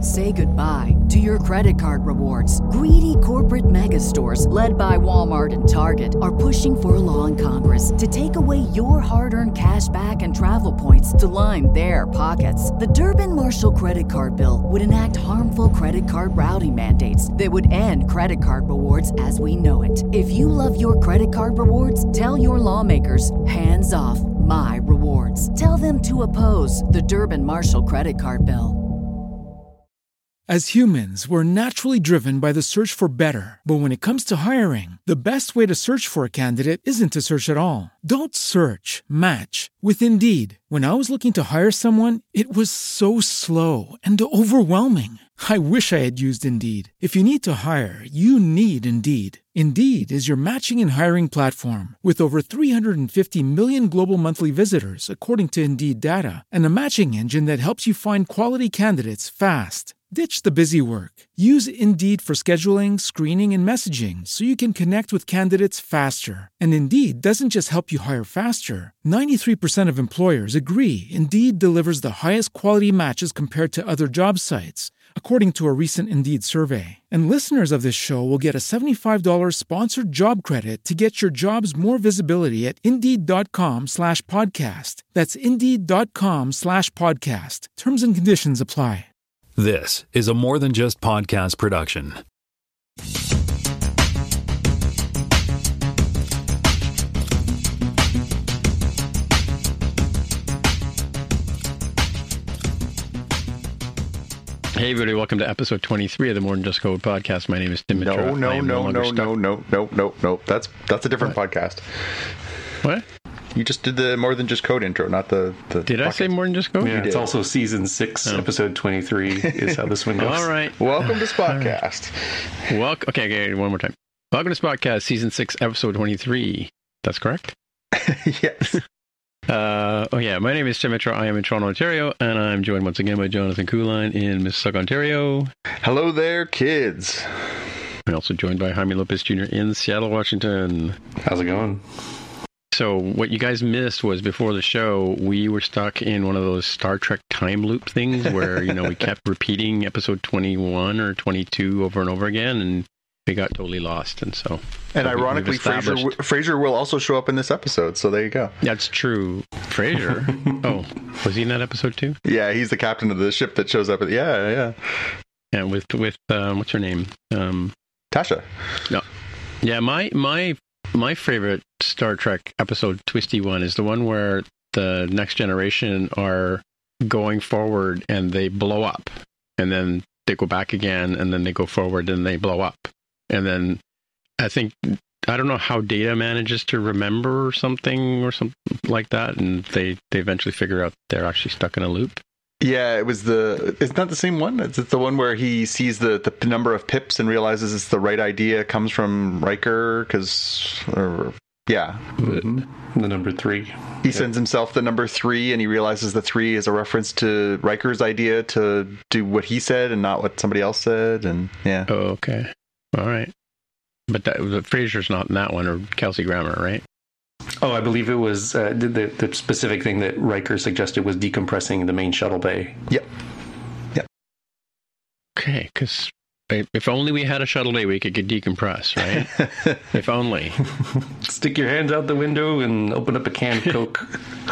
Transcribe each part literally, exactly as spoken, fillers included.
Say goodbye to your credit card rewards. Greedy corporate mega stores, led by Walmart and Target, are pushing for a law in Congress to take away your hard-earned cash back and travel points to line their pockets. The Durbin-Marshall credit card bill would enact harmful credit card routing mandates that would end credit card rewards as we know it. If you love your credit card rewards, tell your lawmakers, hands off my rewards. Tell them to oppose the Durbin-Marshall credit card bill. As humans, we're naturally driven by the search for better. But when it comes to hiring, the best way to search for a candidate isn't to search at all. Don't search, match with Indeed. When I was looking to hire someone, it was so slow and overwhelming. I wish I had used Indeed. If you need to hire, you need Indeed. Indeed is your matching and hiring platform with over three hundred fifty million global monthly visitors, according to Indeed data, and a matching engine that helps you find quality candidates fast. Ditch the busy work. Use Indeed for scheduling, screening, and messaging so you can connect with candidates faster. And Indeed doesn't just help you hire faster. ninety-three percent of employers agree Indeed delivers the highest quality matches compared to other job sites, according to a recent Indeed survey. And listeners of this show will get a seventy-five dollars sponsored job credit to get your jobs more visibility at Indeed.com slash podcast. That's Indeed.com slash podcast. Terms and conditions apply. This is a More Than Just Podcast production. Hey everybody, welcome to episode twenty-three of the More Than Just Code podcast. My name is Tim Mitra. No, no, no, no, no, no, no, no, no. That's that's a different what? podcast. What? You just did the More Than Just Code intro, not the... the did podcast. I say More Than Just Code? Yeah, it's also season six, oh. episode twenty-three is how this one goes. All right. Welcome to Spotcast. Right. Welcome. Okay, okay, one more time. Welcome to Spotcast, season six, episode twenty-three. That's correct? Yes. Uh, oh yeah, my name is Tim Mitra. I am in Toronto, Ontario, and I'm joined once again by Jonathan Kuline in Mississauga, Ontario. Hello there, kids. I'm also joined by Jaime Lopez Junior in Seattle, Washington. How's it going? So what you guys missed was before the show, we were stuck in one of those Star Trek time loop things where, you know, we kept repeating episode twenty-one or twenty-two over and over again, and we got totally lost. And so, and so ironically, Fraser Fraser will also show up in this episode. So there you go. That's true. Fraser. Oh, was he in that episode too? Yeah, he's the captain of the ship that shows up. At, yeah, yeah. And with with um, what's her name? Um, Tasha. No. Yeah, my my. My favorite Star Trek episode, Twisty One, is the one where the Next Generation are going forward and they blow up. And then they go back again, and then they go forward and they blow up. And then I think, I don't know how Data manages to remember something or something like that. And they, they eventually figure out they're actually stuck in a loop. Yeah, it was the... It's not the same one? It's the one where he sees the, the number of pips and realizes it's the right idea comes from Riker, because... Yeah. The, the number three. He yep. sends himself the number three, and he realizes the three is a reference to Riker's idea to do what he said and not what somebody else said, and yeah. Oh, okay. All right. But that, Fraser's not in that one, or Kelsey Grammer, right? Oh, I believe it was uh, the, the specific thing that Riker suggested was decompressing the main shuttle bay. Yep. Yep. Okay, because if only we had a shuttle bay we could decompress, right? If only. Stick your hands out the window and open up a can of Coke.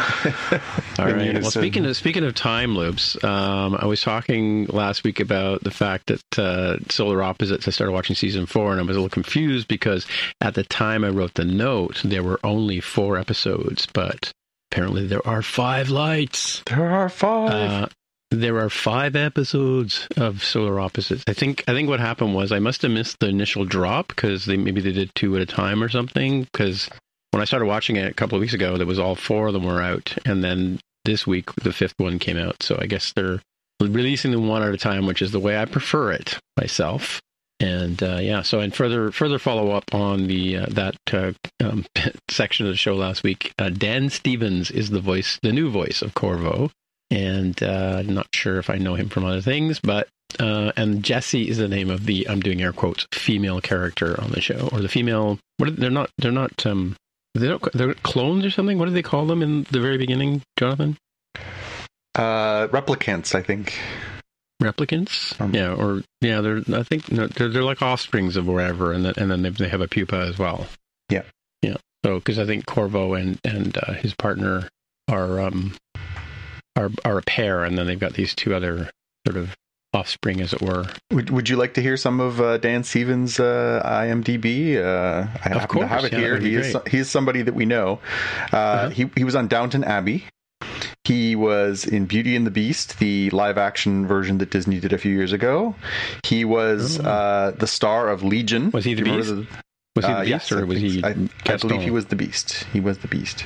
All right. Well, speaking of speaking of time loops, um, I was talking last week about the fact that uh, Solar Opposites, I started watching season four, and I was a little confused because at the time I wrote the note, there were only four episodes, but apparently there are five lights. There are five. Uh, There are five episodes of Solar Opposites. I think I think what happened was I must have missed the initial drop because they maybe they did two at a time or something. Because when I started watching it a couple of weeks ago, there was all four of them were out, and then this week the fifth one came out. So I guess they're releasing them one at a time, which is the way I prefer it myself. And uh, yeah, so and further further follow up on the uh, that uh, um, section of the show last week. Uh, Dan Stevens is the voice, the new voice of Corvo. And uh, I'm not sure if I know him from other things, but uh, and Jessie is the name of the I'm doing air quotes female character on the show, or the female. What are, they're not they're not um they don't they're clones or something. What do they call them in the very beginning, Jonathan? Uh, replicants, I think. replicants. Um, yeah, or yeah, they're I think no, they're, they're like offsprings of wherever, and then and then they, they have a pupa as well. Yeah, yeah. So because I think Corvo and and uh, his partner are um are are a pair, and then they've got these two other sort of offspring, as it were. Would Would you like to hear some of uh, Dan Stevens' uh, I M D B? Uh, I of happen course, to have it yeah, here. He is he is somebody that we know. Uh, uh-huh. He he was on Downton Abbey. He was in Beauty and the Beast, the live-action version that Disney did a few years ago. He was oh. uh, the star of Legion. Was he the Beast? The, uh, was he the Beast, yes, or was he? I, I believe he was the Beast. He was the Beast,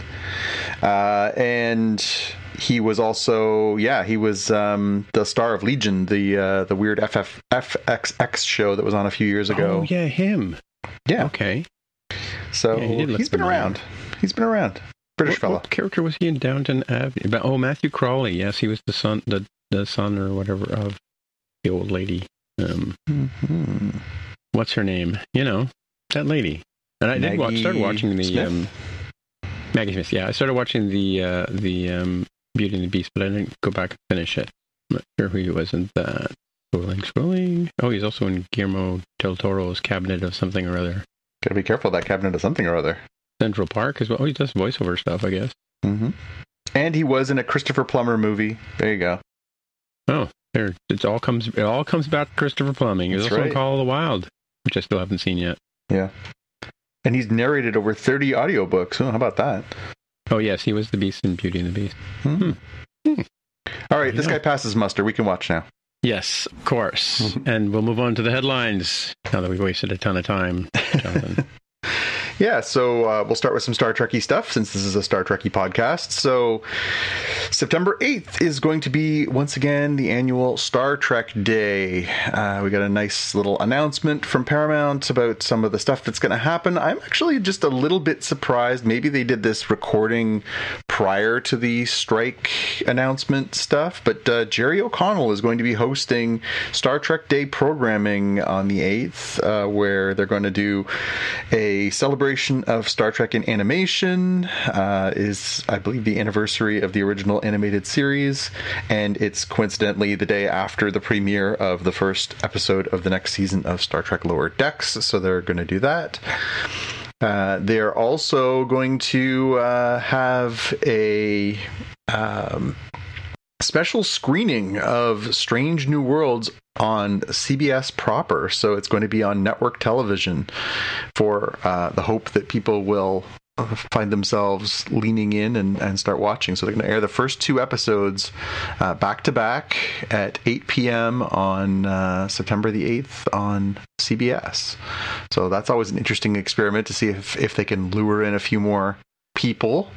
uh, and he was also, yeah, he was um, the star of Legion, the uh, the weird F F F X X show that was on a few years ago. Oh yeah, him. Yeah. Okay. So yeah, he he's been around. He's been around. British what, fella. What character was he in Downton Abbey? Oh, Matthew Crawley. Yes, he was the son, the the son or whatever of the old lady. Um, mm-hmm. What's her name? You know, that lady. And I Maggie did watch, started watching the um, Maggie Smith. Yeah, I started watching the uh, the um, Beauty and the Beast, but I didn't go back and finish it. I'm not sure who he was in that. Scrolling, scrolling. Oh, he's also in Guillermo del Toro's Cabinet of something or other. Gotta be careful of that Cabinet of something or other. Central Park as well. Oh, he does voiceover stuff, I guess. Mm-hmm. And he was in a Christopher Plummer movie. There you go. Oh, there. It all comes. It all comes back to Christopher Plummer. There's also right. Call of the Wild, which I still haven't seen yet. Yeah. And he's narrated over thirty audiobooks. Oh, how about that? Oh yes, he was the Beast in Beauty and the Beast. Hmm. Hmm. All right, this know. guy passes muster. We can watch now. Yes, of course. And we'll move on to the headlines now that we've wasted a ton of time, Jonathan. Yeah, so uh, we'll start with some Star Trek-y stuff, since this is a Star Trek-y podcast. So September eighth is going to be, once again, the annual Star Trek Day. Uh, we got a nice little announcement from Paramount about some of the stuff that's going to happen. I'm actually just a little bit surprised. Maybe they did this recording prior to the strike announcement stuff, but uh, Jerry O'Connell is going to be hosting Star Trek Day programming on the eighth, uh, where they're going to do a celebration of Star Trek in animation. Uh, is, I believe, the anniversary of the original animated series, and it's coincidentally the day after the premiere of the first episode of the next season of Star Trek Lower Decks, so they're going to do that. Uh, they're also going to uh, have a um, special screening of Strange New Worlds on C B S proper, so it's going to be on network television for uh, the hope that people will find themselves leaning in and, and start watching. So they're going to air the first two episodes uh, back to back at eight p.m. on uh, September the eighth on C B S. So that's always an interesting experiment to see if, if they can lure in a few more people.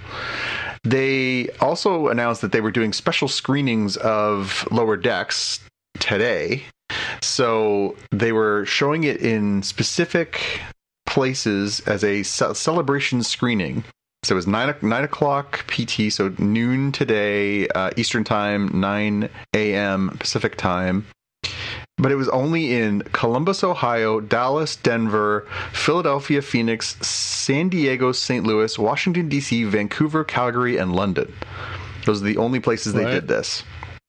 They also announced that they were doing special screenings of Lower Decks today. So they were showing it in specific places as a ce- celebration screening. So it was nine, nine o'clock P T, so noon today, uh, Eastern Time, nine a.m. Pacific Time. But it was only in Columbus, Ohio, Dallas, Denver, Philadelphia, Phoenix, San Diego, Saint Louis, Washington, D C, Vancouver, Calgary, and London. Those are the only places what? they did this.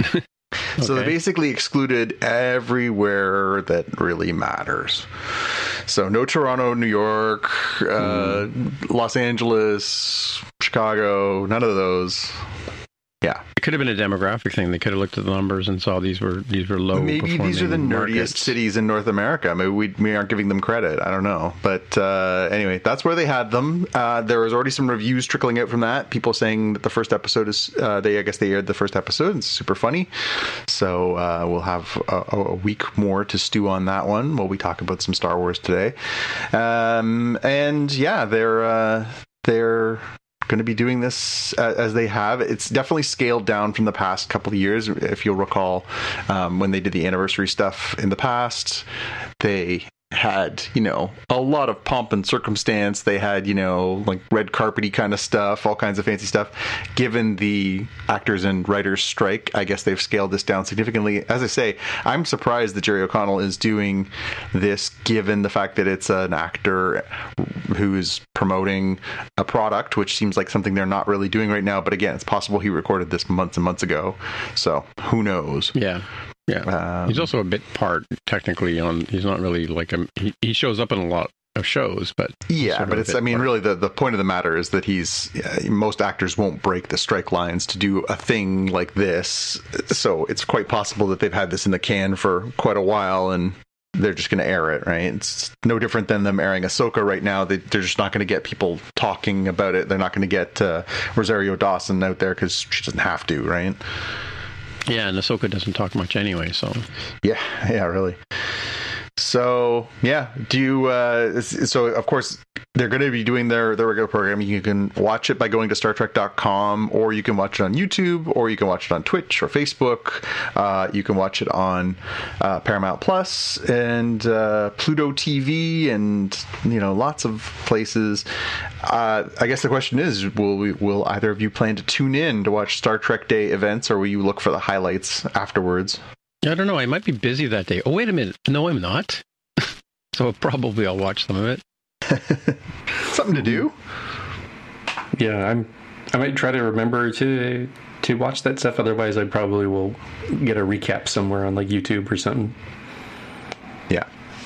So okay. They basically excluded everywhere that really matters. So no Toronto, New York, uh, mm. Los Angeles, Chicago, none of those. Yeah, it could have been a demographic thing. They could have looked at the numbers and saw these were these were low. Maybe these are the nerdiest markets. cities in North America. Maybe we we aren't giving them credit. I don't know, but uh, anyway, that's where they had them. Uh, there was already some reviews trickling out from that. People saying that the first episode is uh, they I guess they aired the first episode. It's super funny. So uh, we'll have a, a week more to stew on that one while we talk about some Star Wars today. Um, and yeah, they're uh, they're. going to be doing this uh, as they have. It's definitely scaled down from the past couple of years. If you'll recall, um, when they did the anniversary stuff in the past, they had, you know, a lot of pomp and circumstance. They had, you know, like red carpety kind of stuff, all kinds of fancy stuff. Given the actors and writers strike, I guess they've scaled this down significantly. As I say, I'm surprised that Jerry O'Connell is doing this, given the fact that it's an actor who is promoting a product, which seems like something they're not really doing right now. But again, it's possible he recorded this months and months ago. So who knows? Yeah. Yeah, Um, he's also a bit part technically on. He's not really like a. He, he shows up in a lot of shows, but Yeah, sort of but a it's. bit I mean, part. really, the, the point of the matter is that he's. Uh, most actors won't break the strike lines to do a thing like this, so it's quite possible that they've had this in the can for quite a while, and they're just going to air it, right? It's no different than them airing Ahsoka right now. They, they're just not going to get people talking about it. They're not going to get uh, Rosario Dawson out there because she doesn't have to, right? Yeah, and Ahsoka doesn't talk much anyway, so Yeah, yeah, really. So yeah, do you? Uh, so of course they're going to be doing their their regular programming. You can watch it by going to Star Trek dot com, or you can watch it on YouTube, or you can watch it on Twitch or Facebook. Uh, you can watch it on uh, Paramount Plus and uh, Pluto T V, and you know lots of places. Uh, I guess the question is, will we, will either of you plan to tune in to watch Star Trek Day events, or will you look for the highlights afterwards? I don't know. I might be busy that day. Oh, wait a minute. No, I'm not. So probably I'll watch some of it. Something to do. Yeah, I'm. I might try to remember to to watch that stuff. Otherwise, I probably will get a recap somewhere on like YouTube or something. Yeah.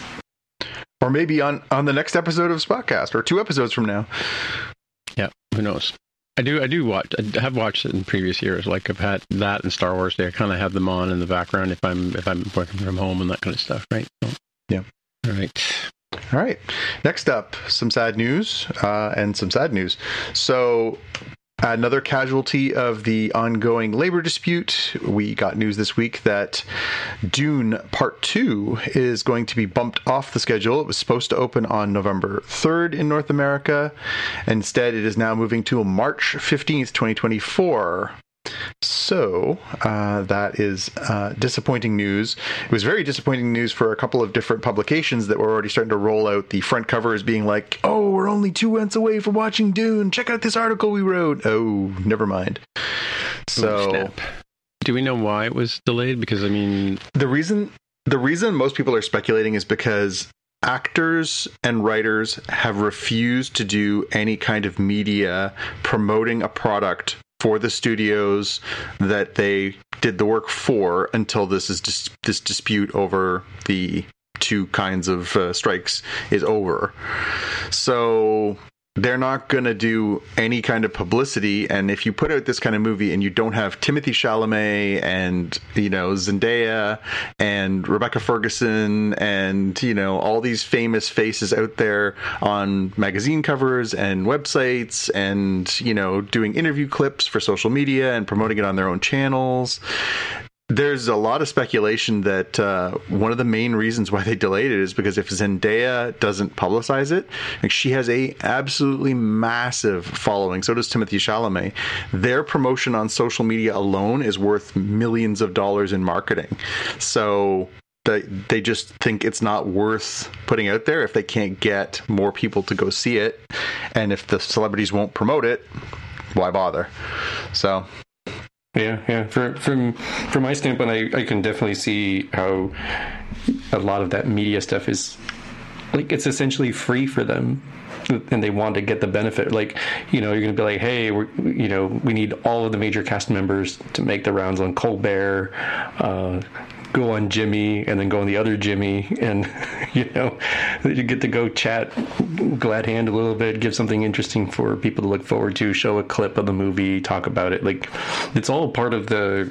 Or maybe on, on the next episode of Spotcast, or two episodes from now. Yeah, who knows? I do. I do watch. I have watched it in previous years. Like I've had that and Star Wars Day. I kind of have them on in the background if I'm if I'm working from home and that kind of stuff, right? So, yeah. All right. All right. Next up, some sad news uh, and some sad news. So, another casualty of the ongoing labor dispute. We got news this week that Dune Part two is going to be bumped off the schedule. It was supposed to open on November third in North America. Instead, it is now moving to March fifteenth, twenty twenty-four. So uh, that is uh, disappointing news. It was very disappointing news for a couple of different publications that were already starting to roll out the front covers being like, oh, we're only two months away from watching Dune. Check out this article we wrote. Oh, never mind. So Snap. Do we know why it was delayed? Because, I mean... The reason, the reason most people are speculating is because actors and writers have refused to do any kind of media promoting a product for the studios that they did the work for until this is dis- this dispute over the two kinds of uh, strikes is over. So they're not going to do any kind of publicity. And if you put out this kind of movie and you don't have Timothée Chalamet and, you know, Zendaya and Rebecca Ferguson and, you know, all these famous faces out there on magazine covers and websites and, you know, doing interview clips for social media and promoting it on their own channels, there's a lot of speculation that uh, one of the main reasons why they delayed it is because if Zendaya doesn't publicize it, like she has a absolutely massive following. So does Timothée Chalamet. Their promotion on social media alone is worth millions of dollars in marketing. So they, they just think it's not worth putting out there if they can't get more people to go see it. And if the celebrities won't promote it, why bother? So... Yeah, yeah. For, from from my standpoint, I, I can definitely see how a lot of that media stuff is like it's essentially free for them, and they want to get the benefit. Like, you know, you're going to be like, hey, we're, you know, we need all of the major cast members to make the rounds on Colbert, uh, go on Jimmy, and then go on the other Jimmy, and you know, you get to go chat glad hand a little bit, give something interesting for people to look forward to, show a clip of the movie, talk about it. Like, it's all part of the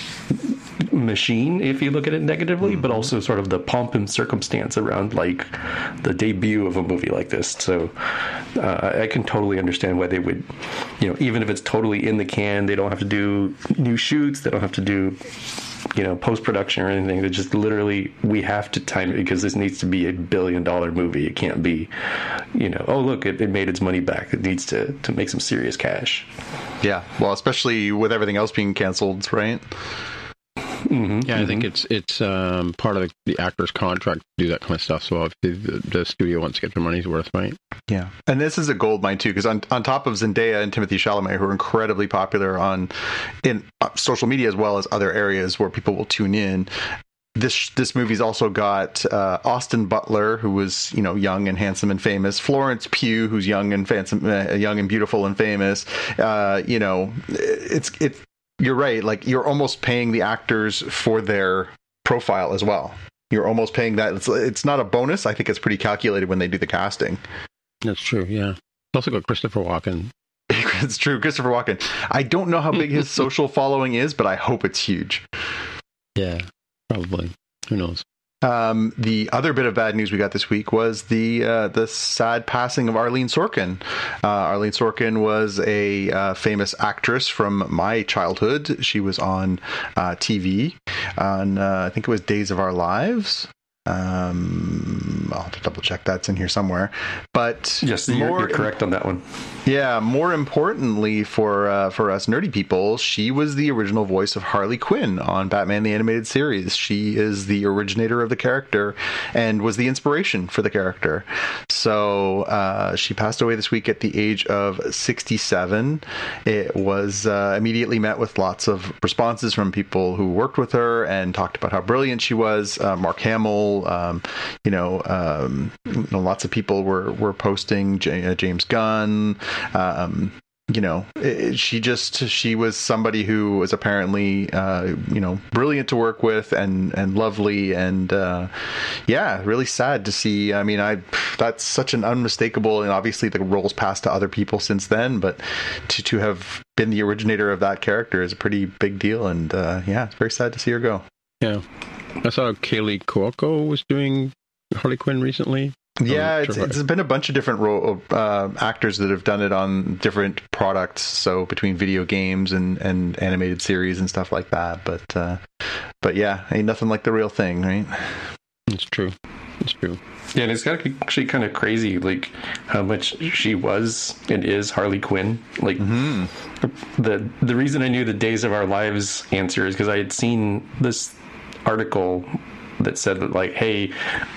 machine if you look at it negatively, but also sort of the pomp and circumstance around like the debut of a movie like this. So uh, I can totally understand why they would, you know, even if it's totally in the can, they don't have to do new shoots, they don't have to do, you know, post-production or anything. They just literally, we have to time it because this needs to be a billion dollar movie. It can't be, you know, oh look, it, it made its money back. It needs to to make some serious cash. Yeah, well, especially with everything else being canceled, right? Mm-hmm, yeah, I mm-hmm. think it's it's um, part of the, the actor's contract to do that kind of stuff. So if the, the studio wants to get their money's worth, right? Yeah, and this is a gold mine too, because on on top of Zendaya and Timothée Chalamet, who are incredibly popular on in uh, social media as well as other areas where people will tune in. This this movie's also got uh, Austin Butler, who was, you know, young and handsome and famous. Florence Pugh, who's young and handsome, uh, young and beautiful and famous. Uh, you know, it's it's. You're right. Like, you're almost paying the actors for their profile as well. You're almost paying that. It's, it's not a bonus. I think it's pretty calculated when they do the casting. That's true, yeah. Also got Christopher Walken. It's true, Christopher Walken. I don't know how big his social following is, but I hope it's huge. Yeah, probably. Who knows? Um, the other bit of bad news we got this week was the uh, the sad passing of Arlene Sorkin. Uh, Arlene Sorkin was a uh, famous actress from my childhood. She was on uh, T V on, uh, I think it was Days of Our Lives. Um, I'll have to double check that's in here somewhere. But yes, you're, more, you're correct on that one. Yeah, more importantly for uh, for us nerdy people, she was the original voice of Harley Quinn on Batman the Animated Series. She is the originator of the character and was the inspiration for the character. So uh, she passed away this week at the age of sixty-seven. It was uh, immediately met with lots of responses from people who worked with her and talked about how brilliant she was. Uh, Mark Hamill. Um, you know, um, you know, lots of people were were posting J- uh, James Gunn. Um, you know, it, she just she was somebody who was apparently uh, you know brilliant to work with and and lovely and uh, yeah, really sad to see. I mean, I that's such an unmistakable, and obviously the role's passed to other people since then, but to to have been the originator of that character is a pretty big deal, and uh, yeah, it's very sad to see her go. Yeah. I saw Kaylee Cuoco was doing Harley Quinn recently. Yeah, it's, it's been a bunch of different ro- uh, actors that have done it on different products, so between video games and, and animated series and stuff like that. But uh, but yeah, ain't nothing like the real thing, right? It's true. It's true. Yeah, and it's actually kind of crazy, like how much she was and is Harley Quinn. Like mm-hmm. the the reason I knew the Days of Our Lives answer is because I had seen this article that said that, like, hey,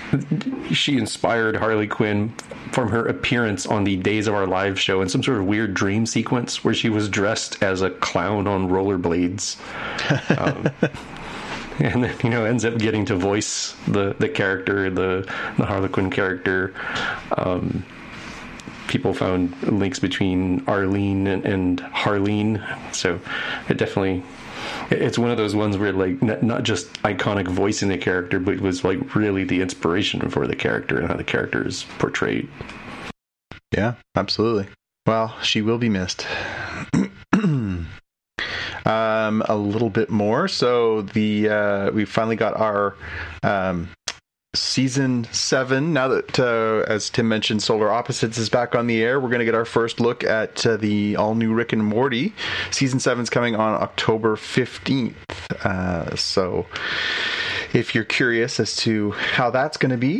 she inspired Harley Quinn from her appearance on the Days of Our Lives show in some sort of weird dream sequence where she was dressed as a clown on rollerblades. um, and then, you know, ends up getting to voice the, the character, the, the Harley Quinn character. Um, people found links between Arlene and, and Harleen. So it definitely... It's one of those ones where, like, not just iconic voicing the character, but it was, like, really the inspiration for the character and how the character is portrayed. Yeah, absolutely. Well, she will be missed. um, a little bit more. So the uh, we finally got our um, season seven. Now that, uh, as Tim mentioned, Solar Opposites is back on the air, we're going to get our first look at uh, the all-new Rick and Morty. Season seven is coming on October fifteenth. Uh, so if you're curious as to how that's going to be,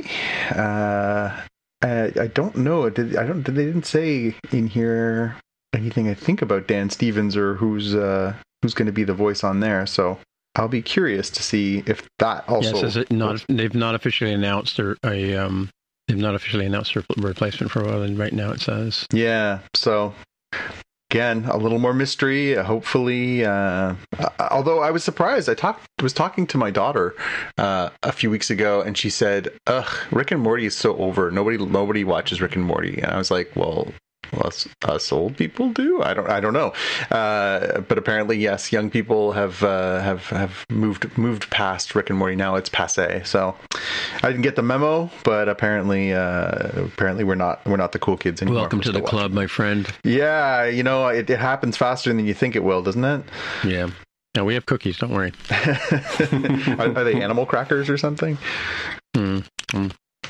uh, I, I don't know. Did, I don't. They didn't say in here anything, I think, about Dan Stevens or who's uh, who's going to be the voice on there. So I'll be curious to see if that also. Yes, it not, they've not officially announced a, a um, they've not officially announced a replacement for Roland right now. It says. Yeah. So again, a little more mystery. Hopefully, uh, although I was surprised. I talked was talking to my daughter uh, a few weeks ago, and she said, "Ugh, Rick and Morty is so over. Nobody nobody watches Rick and Morty." And I was like, "Well." Us, us old people do. I don't. I don't know. Uh, but apparently, yes, young people have uh, have have moved moved past Rick and Morty. Now it's passé. So I didn't get the memo, but apparently, uh, apparently we're not we're not the cool kids anymore. Welcome to the club, my friend. Yeah, you know, it, it happens faster than you think it will, doesn't it? Yeah. Now we have cookies. Don't worry. are, are they animal crackers or something? Mm. Mm.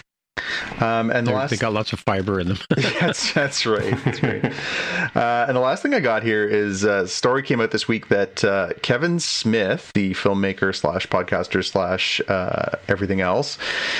Um, and the last, they got lots of fiber in them. that's that's right. That's right. Uh, and the last thing I got here is a story came out this week that uh, Kevin Smith, the filmmaker slash podcaster slash uh, everything else,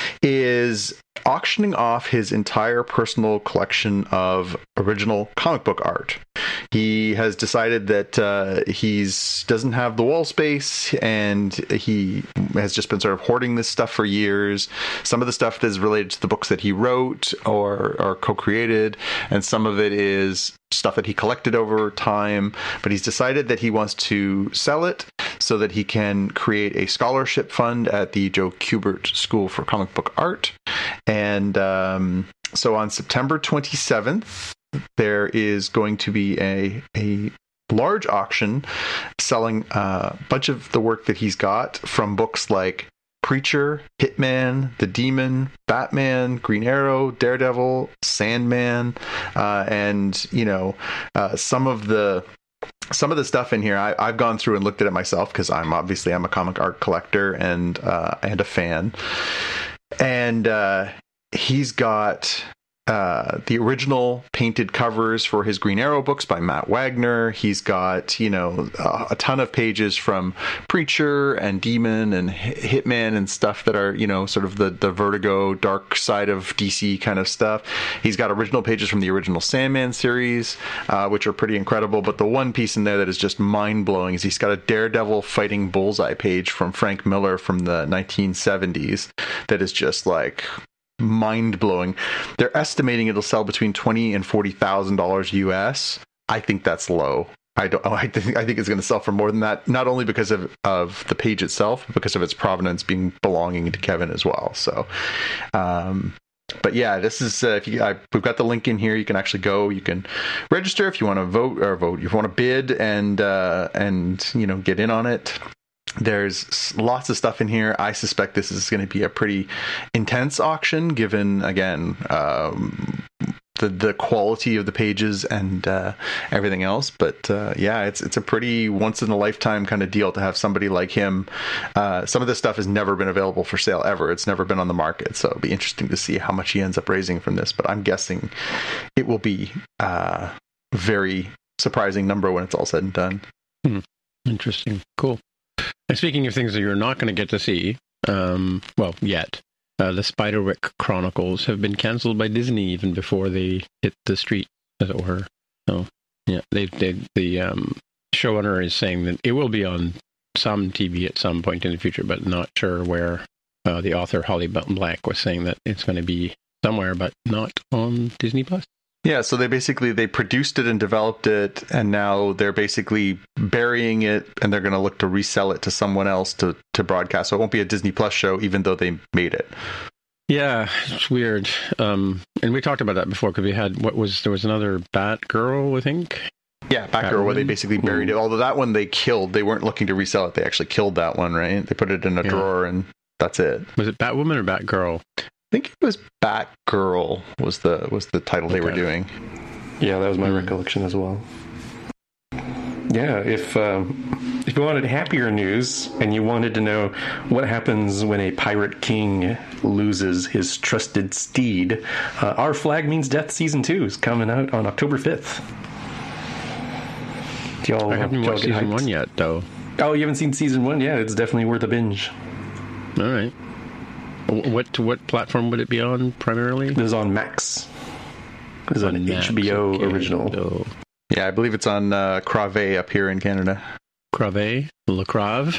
is auctioning off his entire personal collection of original comic book art. He has decided that uh, he's doesn't have the wall space, and he has just been sort of hoarding this stuff for years. Some of the stuff is related to the books that he wrote or, or co-created, and some of it is stuff that he collected over time, but he's decided that he wants to sell it so that he can create a scholarship fund at the Joe Kubert School for Comic Book Art. And um, so on September twenty-seventh, there is going to be a a large auction selling a bunch of the work that he's got from books like Preacher, Hitman, The Demon, Batman, Green Arrow, Daredevil, Sandman, uh, and you know uh, some of the some of the stuff in here. I, I've gone through and looked at it myself because I'm obviously I'm a comic art collector and uh, and a fan, and uh, he's got. Uh, the original painted covers for his Green Arrow books by Matt Wagner. He's got, you know, a, a ton of pages from Preacher and Demon and Hitman and stuff that are, you know, sort of the, the Vertigo dark side of D C kind of stuff. He's got original pages from the original Sandman series, uh, which are pretty incredible. But the one piece in there that is just mind-blowing is he's got a Daredevil fighting Bullseye page from Frank Miller from the nineteen seventies that is just like... mind-blowing. They're estimating it'll sell between twenty and forty thousand dollars U S. I think that's low. I don't. I think I think it's going to sell for more than that. Not only because of of the page itself, but because of its provenance being belonging to Kevin as well. So, um, but yeah, this is uh, if you I, we've got the link in here. You can actually go. You can register if you want to vote or vote. If you want to bid and uh, and you know get in on it. There's lots of stuff in here. I suspect this is going to be a pretty intense auction, given again um, the the quality of the pages and uh, everything else. But uh, yeah, it's it's a pretty once in a lifetime kind of deal to have somebody like him. Uh, some of this stuff has never been available for sale ever. It's never been on the market, so it'll be interesting to see how much he ends up raising from this. But I'm guessing it will be a very surprising number when it's all said and done. Hmm. Interesting. Cool. And speaking of things that you're not going to get to see, um, well, yet, uh, the Spiderwick Chronicles have been cancelled by Disney even before they hit the street, as it were. So, yeah, they, they the um, showrunner is saying that it will be on some T V at some point in the future, but not sure where. Uh, the author, Holly Black, was saying that it's going to be somewhere, but not on Disney Plus. Yeah, so they basically, they produced it and developed it, and now they're basically burying it, and they're going to look to resell it to someone else to, to broadcast. So it won't be a Disney Plus show, even though they made it. Yeah, it's weird. Um, and we talked about that before, because we had, what was, there was another Batgirl, I think? Yeah, Batgirl, where they basically buried it. Although that one they killed. They weren't looking to resell it. They actually killed that one, right? They put it in a yeah. drawer, and that's it. Was it Batwoman or Batgirl? I think it was Batgirl was the was the title okay. they were doing. Yeah, that was my mm. recollection as well. Yeah, if um, if you wanted happier news and you wanted to know what happens when a pirate king loses his trusted steed, uh, Our Flag Means Death Season two is coming out on October fifth. Y'all, I haven't watched Season hyped? one yet, though. Oh, you haven't seen Season one? Yeah, it's definitely worth a binge. All right. What what platform would it be on primarily? It is on Max. It is on an H B O okay. original. Yeah, I believe it's on uh, Crave up here in Canada. Crave? Le Crave?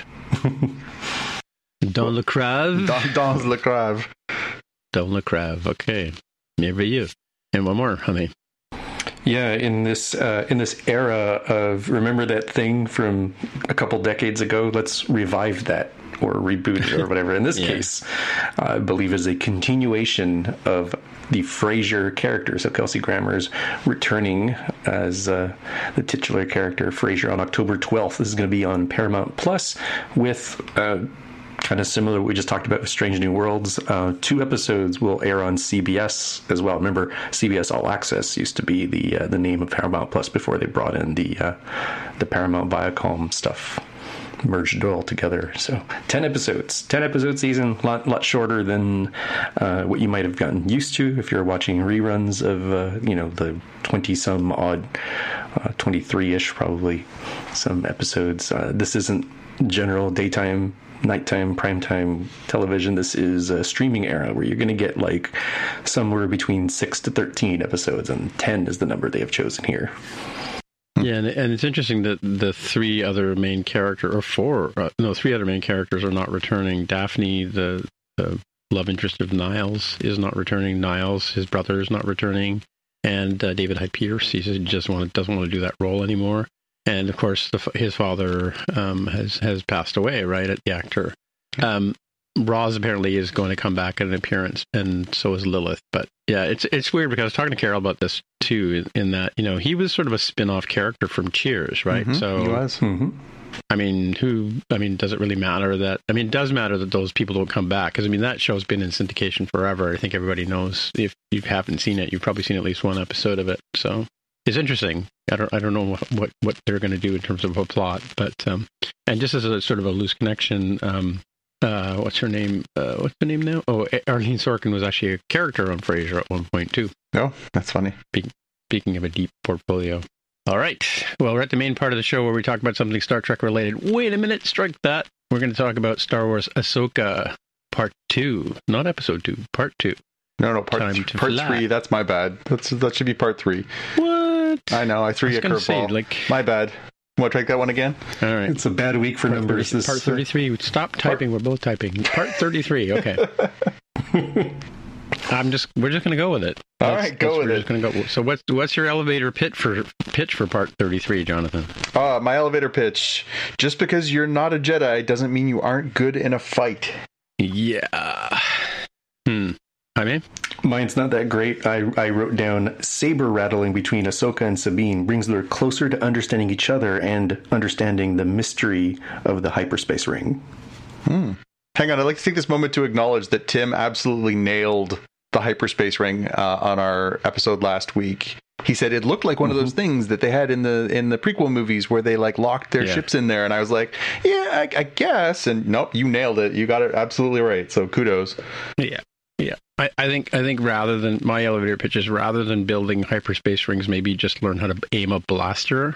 Dans le Crave? Dans, dans le Crave. Dans le Crave, okay. Merveilleux. And one more, honey. Yeah, in this uh, in this era of, remember that thing from a couple decades ago? Let's revive that. Or reboot it or whatever. In this yeah. case, I believe is a continuation of the Frasier character. So Kelsey Grammer is returning as uh, the titular character, Frasier, on October twelfth. This is going to be on Paramount Plus with uh, kind of similar to what we just talked about with Strange New Worlds. Uh, two episodes will air on C B S as well. Remember, C B S All Access used to be the uh, the name of Paramount Plus before they brought in the uh, the Paramount Viacom stuff. Merged it all together. So ten episodes, ten episode season, lot lot shorter than uh, what you might have gotten used to if you're watching reruns of uh, you know the twenty some odd, uh, twenty-three ish probably some episodes. Uh, this isn't general daytime, nighttime, primetime television. This is a streaming era where you're going to get like somewhere between six to thirteen episodes, and ten is the number they have chosen here. Yeah, and, and it's interesting that the three other main character, or four, uh, no, three other main characters are not returning. Daphne, the, the love interest of Niles, is not returning. Niles, his brother, is not returning. And uh, David Hyde Pierce, he just doesn't want, to, doesn't want to do that role anymore. And, of course, the, his father um, has, has passed away, right, the actor. Um, Roz apparently is going to come back in an appearance, and so is Lilith. But yeah, it's it's weird because I was talking to Carol about this too, in, in that, you know, he was sort of a spin-off character from Cheers, right? Mm-hmm, so he was. Mm-hmm. I mean, who? I mean, does it really matter that? I mean, it does matter that those people don't come back because I mean that show's been in syndication forever. I think everybody knows. If you haven't seen it, you've probably seen at least one episode of it. So it's interesting. I don't. I don't know what what, what they're going to do in terms of a plot, but um, and just as a sort of a loose connection, um, uh, what's her name? Uh, what's her name now? Oh, Arlene Sorkin was actually a character on Frasier at one point too. Oh, that's funny. Be- speaking of a deep portfolio. All right. Well, we're at the main part of the show where we talk about something Star Trek related. Wait a minute, strike that. We're going to talk about Star Wars Ahsoka Part two, not Episode two, Part two. No, no, Part th- Part fly. three. That's my bad. That's that should be Part three. What? I know. I threw you a curveball. Like, my bad. Want to take that one again? All right. It's a bad week for part numbers. thirty, part thirty-three. Stop typing. Part... We're both typing. Part thirty-three. Okay. I'm just. We're just going to go with it. All that's, right, go with we're it. Just gonna go. So what's what's your elevator pitch for pitch for Part thirty-three, Jonathan? Uh, my elevator pitch. Just because you're not a Jedi doesn't mean you aren't good in a fight. Yeah. Hmm. I mean, mine's not that great. I I wrote down saber rattling between Ahsoka and Sabine brings them closer to understanding each other and understanding the mystery of the hyperspace ring. Hmm. Hang on, I'd like to take this moment to acknowledge that Tim absolutely nailed the hyperspace ring uh, on our episode last week. He said it looked like one mm-hmm. of those things that they had in the in the prequel movies where they like locked their yeah. ships in there, and I was like, yeah, I, I guess. And nope, you nailed it. You got it absolutely right. So kudos. Yeah, yeah. I, I think I think rather than my elevator pitches, rather than building hyperspace rings, maybe just learn how to aim a blaster.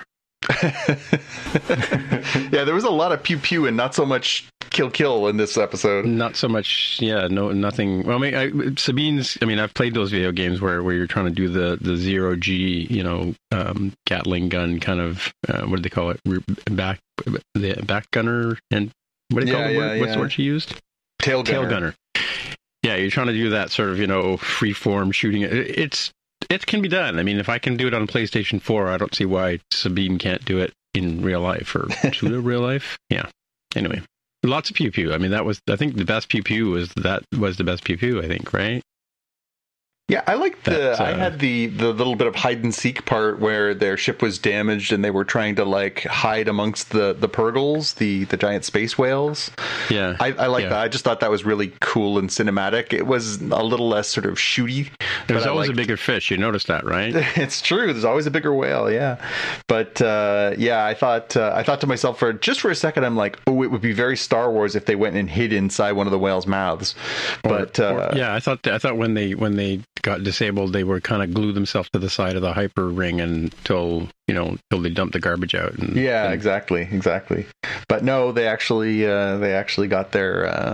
Yeah, there was a lot of pew pew and not so much kill kill in this episode. Not so much, yeah, no, nothing. Well, I mean, I, Sabine's. I mean, I've played those video games where, where you're trying to do the, the zero G, you know, um, Gatling gun kind of. Uh, what do they call it? Back the back gunner and what do they yeah, call the yeah, word? yeah. What's the word she used? Tail gunner. Tail gunner. Yeah, you're trying to do that sort of, you know, free form shooting. It, it's. It can be done. I mean, if I can do it on PlayStation four, I don't see why Sabine can't do it in real life or pseudo real life. Yeah. Anyway, lots of pew pew. I mean, that was. I think the best pew pew was that was the best pew pew. I think, right? Yeah, I liked the. That, uh, I had the the little bit of hide and seek part where their ship was damaged and they were trying to like hide amongst the the Purgles, the the giant space whales. Yeah, I, I like yeah. that. I just thought that was really cool and cinematic. It was a little less sort of shooty. There's always a bigger fish. You noticed that, right? It's true. There's always a bigger whale. Yeah, but uh, yeah, I thought uh, I thought to myself for just for a second, I'm like, oh, it would be very Star Wars if they went and hid inside one of the whales' mouths. But or, uh, or, yeah, I thought I thought when they when they got disabled, they were kind of glued themselves to the side of the hyper ring until you know until they dumped the garbage out. And, yeah, and, exactly, exactly. But no, they actually uh, they actually got their uh,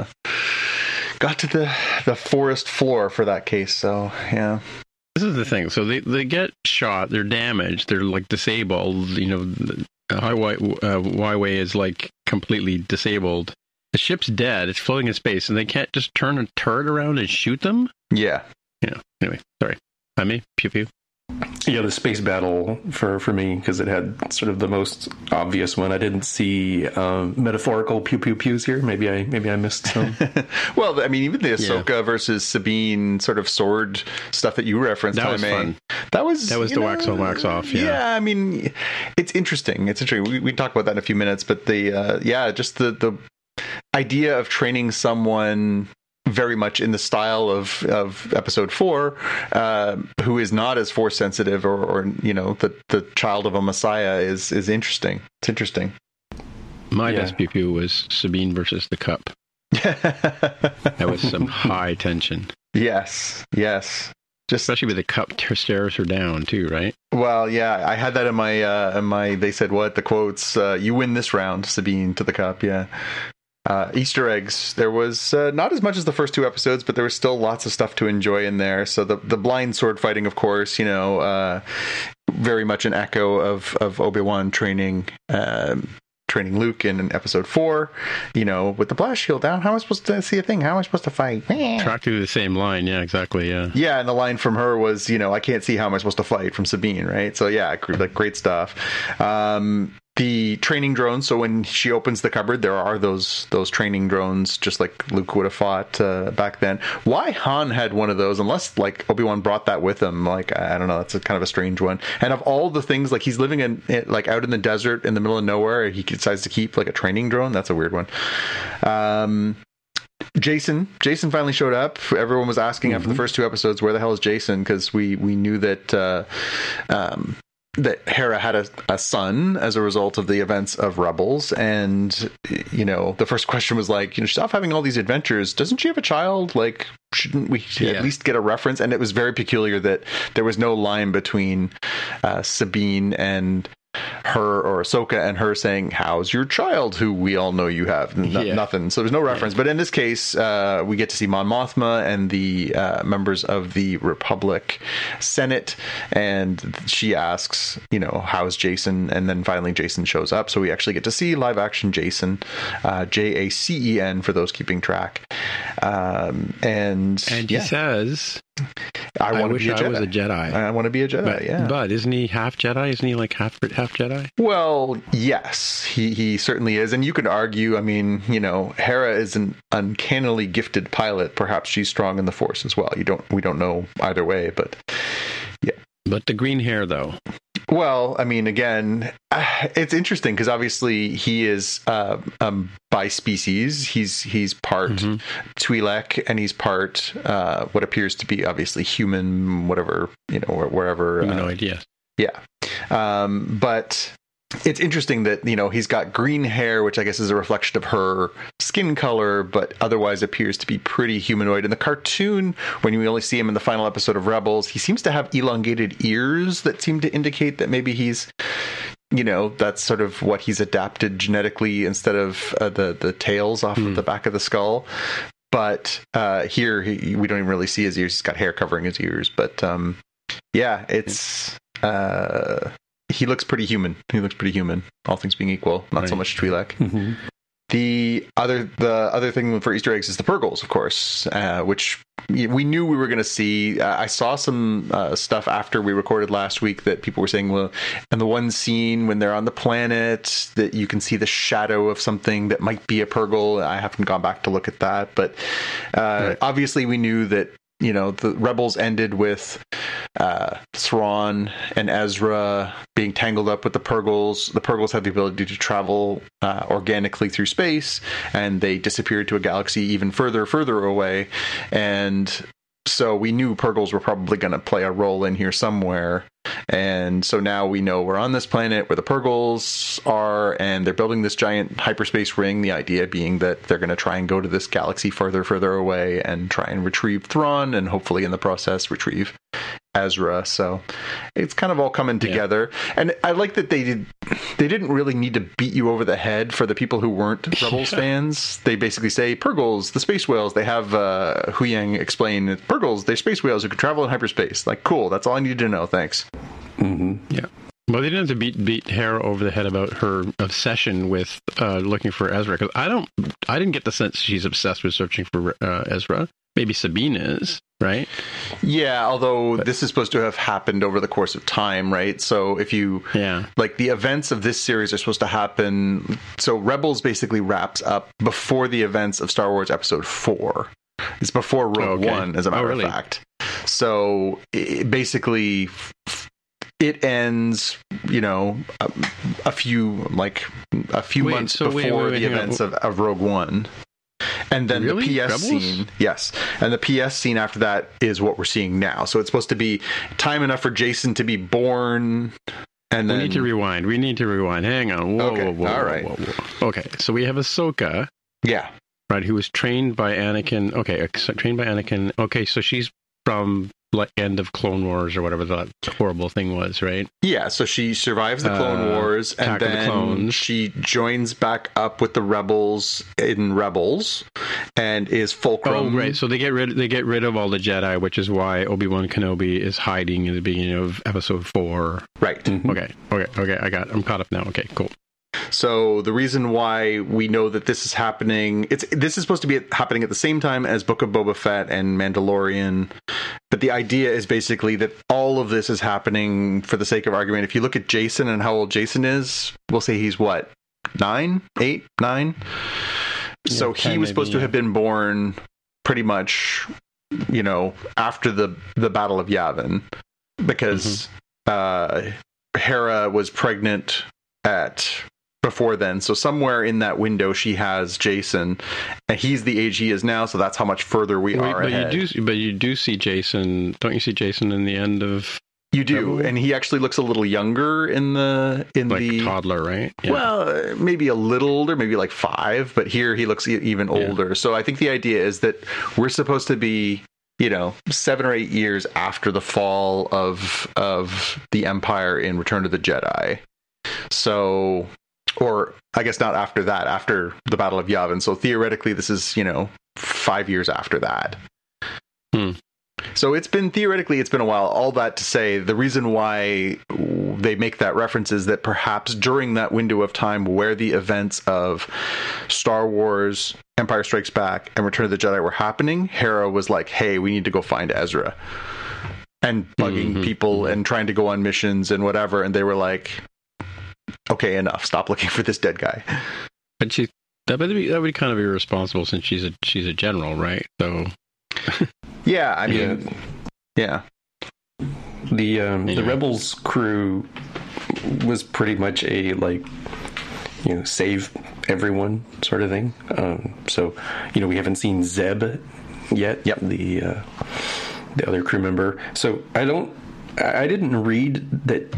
got to the the forest floor for that case. So yeah. This is the thing. So they, they get shot, they're damaged, they're like disabled. You know, the highway uh, Y-way is like completely disabled. The ship's dead. It's floating in space, and they can't just turn a turret around and shoot them. Yeah. You know. Anyway, sorry. I mean, pew pew. Yeah, the space battle for, for me, because it had sort of the most obvious one. I didn't see um, metaphorical pew pew pews here. Maybe I maybe I missed some. Well, I mean, even the Ahsoka yeah. versus Sabine sort of sword stuff that you referenced. That was May, fun. That was that was the know, wax on, wax off. Yeah. yeah, I mean, it's interesting. It's interesting. We we can talk about that in a few minutes, but the uh, yeah, just the the idea of training someone very much in the style of, of episode four, uh, who is not as force sensitive or, or you know, the, the child of a messiah is, is interesting. It's interesting. My yeah. best pew pew was Sabine versus the Cup. That was some high tension. Yes. Yes. Just especially with the Cup stares her down too, right? Well, yeah, I had that in my, uh, in my, they said what, the quotes, uh, you win this round, Sabine to the Cup. Yeah. Uh, Easter eggs. There was uh, not as much as the first two episodes, but there was still lots of stuff to enjoy in there. So the the blind sword fighting, of course, you know, uh, very much an echo of of Obi-Wan training um, training Luke in episode four. You know, with the blast shield down, how am I supposed to see a thing? How am I supposed to fight? Track through the same line, yeah, exactly, yeah. Yeah, and the line from her was, you know, I can't see how am I supposed to fight from Sabine, right? So yeah, like great stuff. Um, the training drones. So when she opens the cupboard, there are those those training drones, just like Luke would have fought uh, back then. Why Han had one of those, unless like Obi-Wan brought that with him? Like, I don't know. That's a kind of a strange one. And of all the things, like he's living in like out in the desert in the middle of nowhere, he decides to keep like a training drone. That's a weird one. Um, Jason, Jason finally showed up. Everyone was asking mm-hmm. after the first two episodes, where the hell is Jason? Because we we knew that. Uh, um, that Hera had a, a son as a result of the events of Rebels, and you know the first question was like, you know, she's off having all these adventures, doesn't she have a child? Like, shouldn't we yeah. at least get a reference? And it was very peculiar that there was no line between uh, Sabine and her, or Ahsoka and her, saying, how's your child, who we all know you have? N- yeah. Nothing. So there's no reference. Yeah. But in this case, uh, we get to see Mon Mothma and the uh, members of the Republic Senate, and she asks, you know, how's Jason? And then finally Jason shows up. So we actually get to see live action Jason, uh, J A C E N for those keeping track. Um, and and he yeah. says, I, I want wish to be a I Jedi. was a Jedi. I want to be a Jedi, but, yeah. But isn't he half Jedi? Isn't he like half half Jedi? Well, yes, he, he certainly is. And you could argue, I mean, you know, Hera is an uncannily gifted pilot. Perhaps she's strong in the Force as well. You don't, we don't know either way, but yeah. But the green hair, though. Well, I mean, again, it's interesting because obviously he is uh, um, by species. He's he's part mm-hmm. Twi'lek, and he's part uh, what appears to be obviously human, whatever, you know, wherever. Humanoid, uh, yes. Yeah. Um, but it's interesting that, you know, he's got green hair, which I guess is a reflection of her skin color, but otherwise appears to be pretty humanoid. In the cartoon, when we only see him in the final episode of Rebels, he seems to have elongated ears that seem to indicate that maybe he's, you know, that's sort of what he's adapted genetically, instead of uh, the, the tails off mm. of the back of the skull. But uh, here, he, we don't even really see his ears. He's got hair covering his ears. But um, yeah, it's... Uh, he looks pretty human. He looks pretty human, all things being equal. Not right. so much Twi'lek. Mm-hmm. The other, the other thing for Easter eggs is the Purgles, of course, uh, which we knew we were going to see. Uh, I saw some uh, stuff after we recorded last week that people were saying, well, and the one scene when they're on the planet, that you can see the shadow of something that might be a Purgle. I haven't gone back to look at that, but uh, right. obviously we knew that, you know, the Rebels ended with uh, Thrawn and Ezra being tangled up with the Purgles. The Purgles have the ability to travel uh, organically through space, and they disappeared to a galaxy even further, further away. And so we knew Purgles were probably going to play a role in here somewhere. And so now we know we're on this planet where the Purgles are, and they're building this giant hyperspace ring. The idea being that they're going to try and go to this galaxy further, further away and try and retrieve Thrawn, and hopefully in the process retrieve Ezra. So it's kind of all coming together. Yeah. And I like that they did, they didn't really need to beat you over the head for the people who weren't Rebels yeah. fans. They basically say, Purgles, the space whales. They have uh, Huyang explain, Purgles, they're space whales who can travel in hyperspace. Like, cool, that's all I needed to know. Thanks. Mm-hmm. Yeah. Well, they didn't have to beat beat Hera over the head about her obsession with uh, looking for Ezra, because I don't, I didn't get the sense she's obsessed with searching for uh, Ezra. Maybe Sabine is, right? Yeah, although but, this is supposed to have happened over the course of time, right? So if you, yeah, like the events of this series are supposed to happen. So Rebels basically wraps up before the events of Star Wars Episode Four. It's before Rogue okay. One, as a matter oh, really? of fact. So it basically. It ends, you know, a, a few like a few wait, months so before wait, wait, wait, the events of, of Rogue One, and then really? the P S Rebels? scene, yes, and the P S scene after that is what we're seeing now. So it's supposed to be time enough for Jason to be born, and then we need to rewind. We need to rewind. Hang on. Whoa, okay. whoa, whoa, all whoa, right. Whoa, whoa, whoa. Okay, so we have Ahsoka. Yeah. Right, who was trained by Anakin. Okay, trained by Anakin. Okay, so she's from like end of Clone Wars or whatever that horrible thing was, right? Yeah, so she survives the Clone uh, Wars, and then the she joins back up with the Rebels in Rebels, and is Fulcrum. Oh, right. So they get rid they get rid of all the Jedi, which is why Obi-Wan Kenobi is hiding in the beginning of Episode Four. Right. Mm-hmm. Okay. Okay. Okay. I got. I'm caught up now. Okay. Cool. So the reason why we know that this is happening, it's this is supposed to be happening at the same time as Book of Boba Fett and Mandalorian but the idea is basically that all of this is happening for the sake of argument. If you look at Jason and how old Jason is, we'll say he's what, nine, eight, nine. Yeah, so he was maybe, supposed to have been born pretty much, you know, after the the Battle of Yavin, because mm-hmm. uh, Hera was pregnant at before then. So somewhere in that window, she has Jason, and he's the age he is now. So that's how much further we Wait, are but ahead. You do, but you do see Jason. Don't you see Jason in the end of? You do, and he actually looks a little younger in the in like the toddler, right? Yeah. Well, maybe a little older, maybe like five, but here he looks even older. Yeah. So I think the idea is that we're supposed to be, you know, seven or eight years after the fall of of the Empire in Return of the Jedi. So, or I guess not after that, after the Battle of Yavin. So theoretically, this is, you know, five years after that. Hmm. So it's been, theoretically, it's been a while. All that to say, the reason why they make that reference is that perhaps during that window of time where the events of Star Wars, Empire Strikes Back, and Return of the Jedi were happening, Hera was like, hey, we need to go find Ezra. And bugging mm-hmm. people and trying to go on missions and whatever. And they were like, okay, enough. Stop looking for this dead guy. But she, that would be, that would be kind of irresponsible since she's a she's a general, right? So... Yeah, I mean, yeah. yeah. The um, anyway. the Rebels crew was pretty much a like, you know, save everyone sort of thing. Um, so, you know, we haven't seen Zeb yet. Yep. The uh, the other crew member. So I don't. I didn't read that.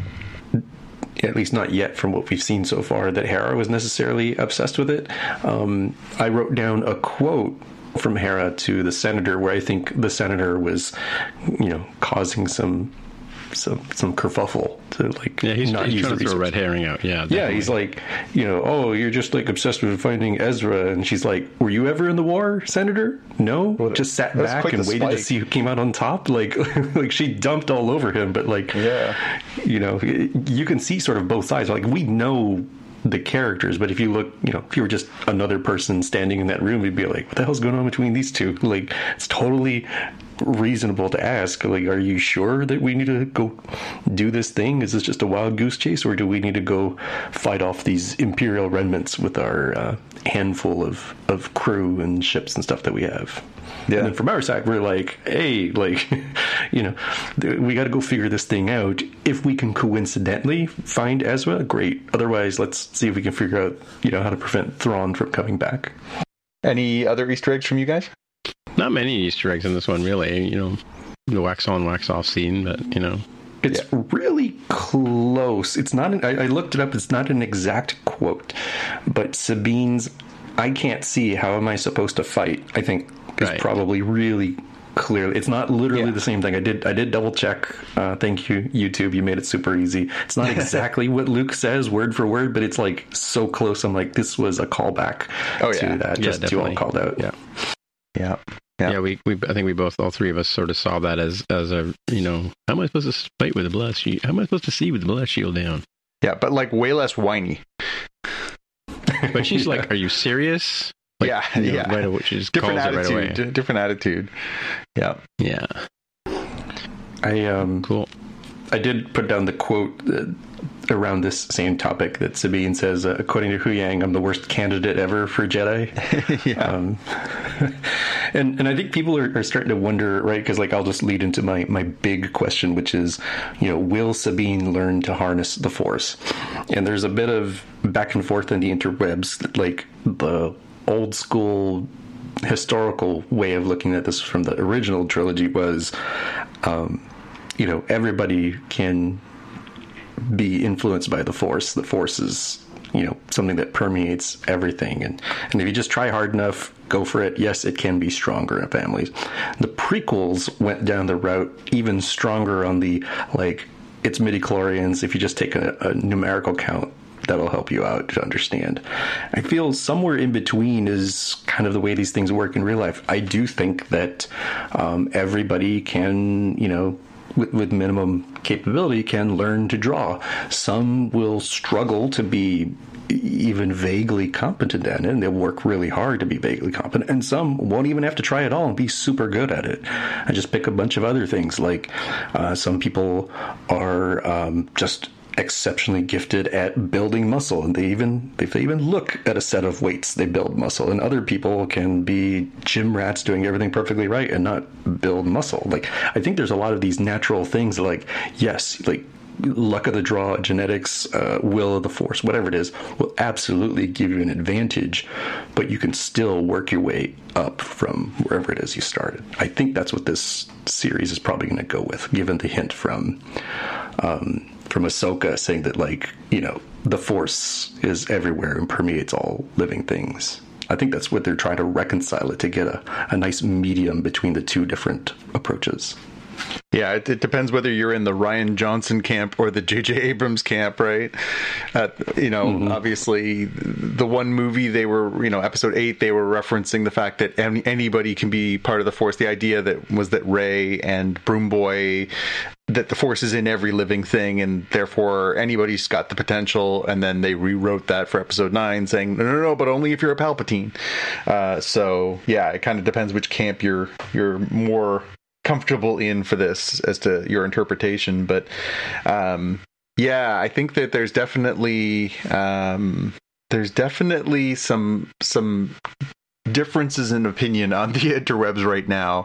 At least not yet from what we've seen so far, that Hera was necessarily obsessed with it. Um, I wrote down a quote from Hera to the senator where I think the senator was, you know, causing some some some kerfuffle to like yeah he's, not he's use trying the to throw a red herring out yeah definitely. Yeah, he's like, you know, oh, you're just like obsessed with finding Ezra, and she's like, were you ever in the war, Senator? No. Well, just sat back and waited spike. to see who came out on top. Like like she dumped all over him, but like, yeah, you know, you can see sort of both sides. Like, we know the characters, but if you look, you know, if you were just another person standing in that room, you'd be like, what the hell's going on between these two? Like, it's totally reasonable to ask, like, are you sure that we need to go do this thing? Is this just a wild goose chase, or do we need to go fight off these Imperial remnants with our uh, handful of, of crew and ships and stuff that we have? Yeah. And then from our side, we're like, hey, like, you know, we got to go figure this thing out. If we can coincidentally find Ezra, great. Otherwise, let's see if we can figure out, you know, how to prevent Thrawn from coming back. Any other Easter eggs from you guys? Not many Easter eggs in this one, really. You know, the wax on, wax off scene, but, you know. It's yeah. really close. It's not, an, I, I looked it up, it's not an exact quote, but Sabine's, I can't see, how am I supposed to fight, I think, is right. probably really clearly. It's not literally yeah. the same thing. I did I did double check. Uh, thank you, YouTube. You made it super easy. It's not exactly what Luke says word for word, but it's like so close. I'm like, this was a callback oh, to yeah. that. Yeah, just definitely. to all called out. Yeah. Yeah. Yeah. Yeah, we, we I think we both, all three of us, sort of saw that as as a, you know, how am I supposed to fight with the blast shield? How am I supposed to see with the blast shield down? Yeah, but like way less whiny. But she's like, are you serious? Like, yeah, you know, yeah. Right away, she just different calls attitude, it right away. D- different attitude. Yeah, yeah. I um, cool. I did put down the quote uh, around this same topic that Sabine says, uh, according to Hu Yang, I'm the worst candidate ever for Jedi. yeah. Um, and and I think people are, are starting to wonder, right? Because like I'll just lead into my my big question, which is, you know, will Sabine learn to harness the Force? And there's a bit of back and forth in the interwebs, like the old school historical way of looking at this from the original trilogy was, um, you know, everybody can be influenced by the Force. The Force is, you know, something that permeates everything. And, and if you just try hard enough, go for it, yes, it can be stronger in families. The prequels went down the route even stronger on the, like, it's midichlorians. If you just take a, a numerical count, that'll help you out to understand. I feel somewhere in between is kind of the way these things work in real life. I do think that um, everybody can, you know, with, with minimum capability can learn to draw. Some will struggle to be even vaguely competent at it, and they'll work really hard to be vaguely competent, and some won't even have to try at all and be super good at it and just pick a bunch of other things. Like uh, some people are um, just exceptionally gifted at building muscle, and they even if they even look at a set of weights, they build muscle. And other people can be gym rats doing everything perfectly right and not build muscle. Like, I think there's a lot of these natural things, like, yes, like luck of the draw, genetics, uh, will of the force, whatever it is, will absolutely give you an advantage, but you can still work your way up from wherever it is you started. I think that's what this series is probably going to go with, given the hint from um, from Ahsoka saying that, like, you know, the force is everywhere and permeates all living things. I think that's what they're trying to reconcile it, to get a, a nice medium between the two different approaches. Yeah, it, it depends whether you're in the Rian Johnson camp or the J J Abrams camp, right? Uh, you know, mm-hmm. Obviously, the one movie they were, you know, episode eight, they were referencing the fact that any, anybody can be part of the Force. The idea that was that Rey and Broom Boy, that the Force is in every living thing, and therefore anybody's got the potential. And then they rewrote that for episode nine, saying no, no, no, but only if you're a Palpatine. Uh, so yeah, it kind of depends which camp you're you're more comfortable in for this as to your interpretation. But um yeah, I think that there's definitely um there's definitely some some differences in opinion on the interwebs right now.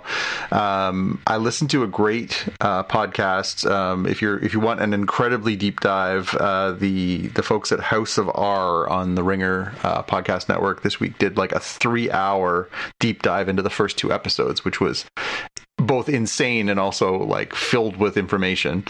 Um, I listened to a great uh, podcast. Um, if you're if you want an incredibly deep dive, uh, the the folks at House of R on the Ringer uh, podcast network this week did like a three hour deep dive into the first two episodes, which was both insane and also like filled with information.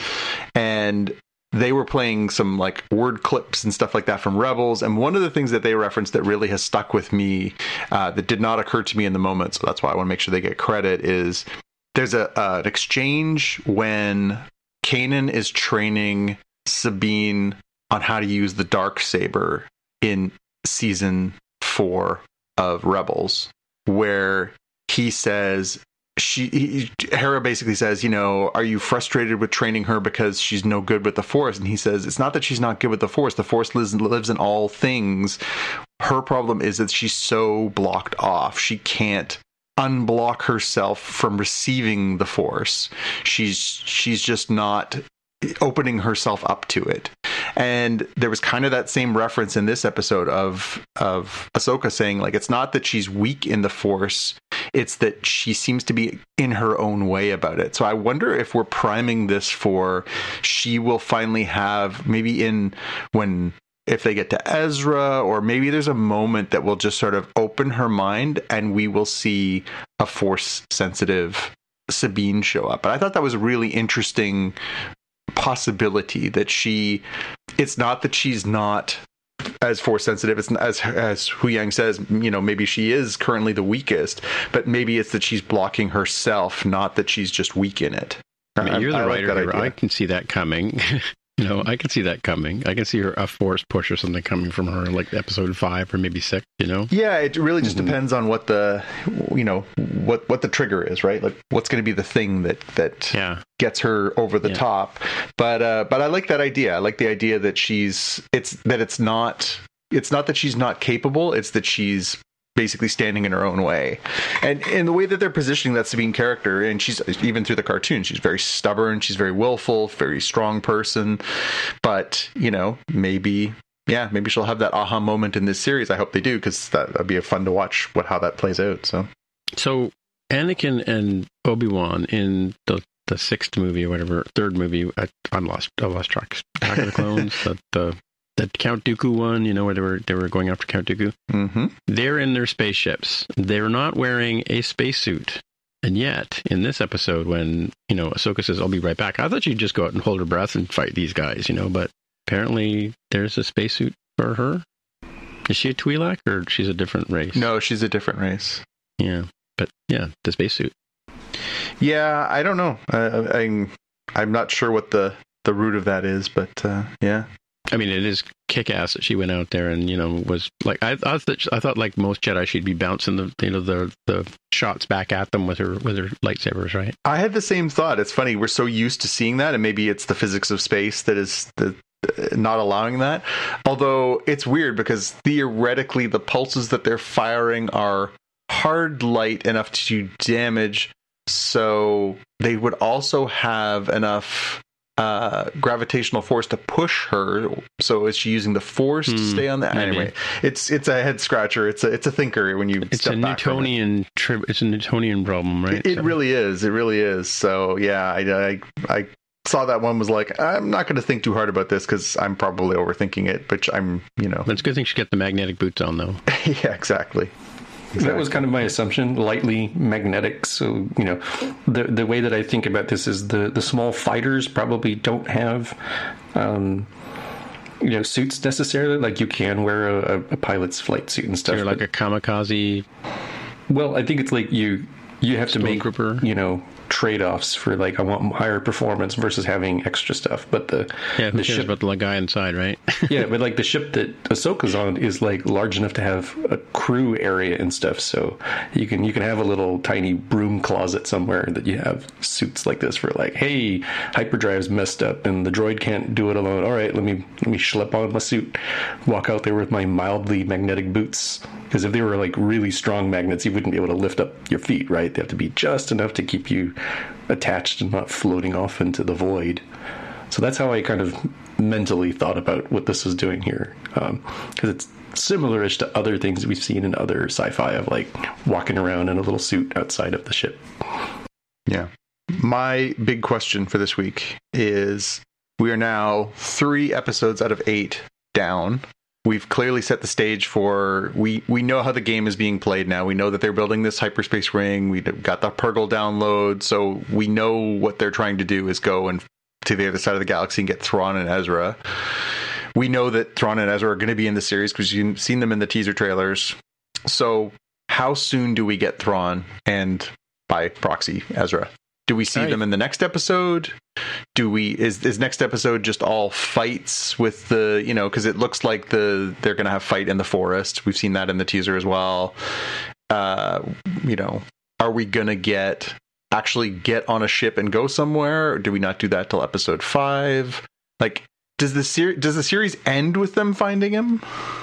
And they were playing some like word clips and stuff like that from Rebels. And one of the things that they referenced that really has stuck with me, uh, that did not occur to me in the moment, so that's why I want to make sure they get credit, is there's a uh, an exchange when Kanan is training Sabine on how to use the Darksaber in season four of Rebels, where he says, She he, Hera basically says, you know, are you frustrated with training her because she's no good with the Force? And he says, it's not that she's not good with the Force. The Force lives, lives in all things. Her problem is that she's so blocked off. She can't unblock herself from receiving the Force. She's she's just not opening herself up to it. And there was kind of that same reference in this episode of of Ahsoka saying, like, it's not that she's weak in the Force, it's that she seems to be in her own way about it. So I wonder if we're priming this for, she will finally have, maybe in when if they get to Ezra, or maybe there's a moment that will just sort of open her mind and we will see a Force sensitive Sabine show up. But I thought that was a really interesting possibility, that she, it's not that she's not as Force sensitive, it's as as Huyang says, you know, maybe she is currently the weakest, but maybe it's that she's blocking herself, not that she's just weak in it. I mean, you're the I writer like here. I can see that coming. You know, I can see that coming. I can see her, a Force push or something coming from her, like episode five or maybe six, you know? Yeah, it really just Mm-hmm. depends on what the, you know, what what the trigger is, right? Like, what's going to be the thing that that Yeah. gets her over the Yeah. top. But uh, but I like that idea. I like the idea that she's, it's that it's not, it's not that she's not capable. It's that she's basically standing in her own way. And in the way that they're positioning that Sabine character, and she's, even through the cartoon, she's very stubborn, she's very willful, very strong person. But, you know, maybe, yeah, maybe she'll have that aha moment in this series. I hope they do, because that would be fun to watch what how that plays out. So, So Anakin and Obi-Wan in the the sixth movie or whatever, third movie, I, I'm lost. I lost track. Attack of the Clones, the, the the Count Dooku one, you know, where they were they were going after Count Dooku. mm-hmm. They're in their spaceships. They're not wearing a spacesuit. And yet, in this episode, when, you know, Ahsoka says, I'll be right back, I thought she'd just go out and hold her breath and fight these guys, you know, but apparently there's a spacesuit for her. Is she a Twi'lek, or she's a different race? No, she's a different race. Yeah, but yeah, the spacesuit. Yeah, I don't know. I, I'm I'm not sure what the the root of that is, but uh, yeah. I mean, it is kick-ass that she went out there and, you know, was like, I, I thought, I thought like most Jedi, she'd be bouncing the, you know, the the shots back at them with her with her lightsabers, right? I had the same thought. It's funny, we're so used to seeing that, and maybe it's the physics of space that is the not allowing that. Although it's weird because theoretically the pulses that they're firing are hard light enough to damage, so they would also have enough uh gravitational force to push her. So is she using the force hmm, to stay on that? Anyway, it's it's a head scratcher. It's a it's a thinker when you it's step a back Newtonian it. Tri- it's a Newtonian problem, right? It, it so. really is. It really is. So yeah, I I, I saw that one, was like, I'm not going to think too hard about this because I'm probably overthinking it, which I'm, you know. But it's a good thing she got the magnetic boots on, though. Yeah, exactly. Exactly. That was kind of my assumption, lightly magnetic. So, you know, the the way that I think about this is the, the small fighters probably don't have, um, you know, suits necessarily. Like you can wear a, a pilot's flight suit and stuff. So you're like a kamikaze. Well, I think it's like you you have to make, Grouper. you know, trade-offs for like I want higher performance versus having extra stuff. But the yeah, who the cares ship, about the guy inside, right? yeah, but like the ship that Ahsoka's on is like large enough to have a crew area and stuff. So you can you can have a little tiny broom closet somewhere that you have suits like this for like, hey, hyperdrive's messed up and the droid can't do it alone. All right, let me let me schlep on my suit, walk out there with my mildly magnetic boots. Because if they were like really strong magnets, you wouldn't be able to lift up your feet, right? They have to be just enough to keep you attached and not floating off into the void. So that's how I kind of mentally thought about what this was doing here. Because um, it's similar-ish to other things we've seen in other sci-fi of like walking around in a little suit outside of the ship. Yeah. My big question for this week is we are now three episodes out of eight down. We've clearly set the stage for, we, we know how the game is being played now. We know that they're building this hyperspace ring. We've got the Purgle download. So we know what they're trying to do is go and to the other side of the galaxy and get Thrawn and Ezra. We know that Thrawn and Ezra are going to be in the series because you've seen them in the teaser trailers. So how soon do we get Thrawn and, by proxy, Ezra? Do we see right. them in the next episode? Do we is is next episode just all fights with the, you know, because it looks like the they're going to have fight in the forest. We've seen that in the teaser as well. Uh, you know, are we going to get actually get on a ship and go somewhere? Or do we not do that till episode five? Like, does the series does the series end with them finding him?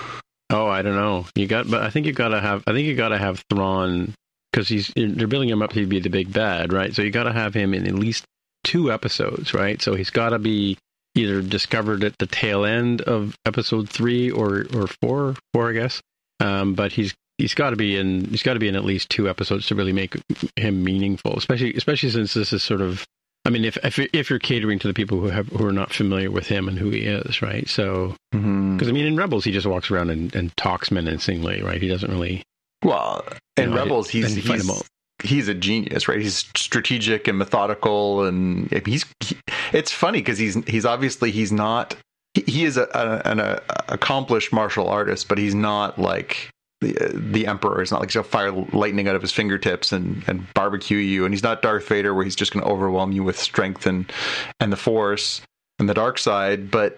Oh, I don't know. You got, but I think you got to have. I think you got to have Thrawn. Because he's they're building him up to be the big bad, right? So you got to have him in at least two episodes, right? So he's got to be either discovered at the tail end of episode three or or four, four, I guess. Um, but he's he's got to be in he's got to be in at least two episodes to really make him meaningful, especially especially since this is sort of. I mean, if if if you're catering to the people who have who are not familiar with him and who he is, right? So because mm-hmm. I mean, in Rebels, he just walks around and, and talks menacingly, right? He doesn't really. Well, in you know, Rebels, he's he's, he's a genius, right? He's strategic and methodical, and he's. He, it's funny because he's he's obviously he's not. He, he is a, a, an a accomplished martial artist, but he's not like the the Emperor. He's not like he'll fire lightning out of his fingertips and, and barbecue you, and he's not Darth Vader, where he's just going to overwhelm you with strength and and the Force and the dark side. But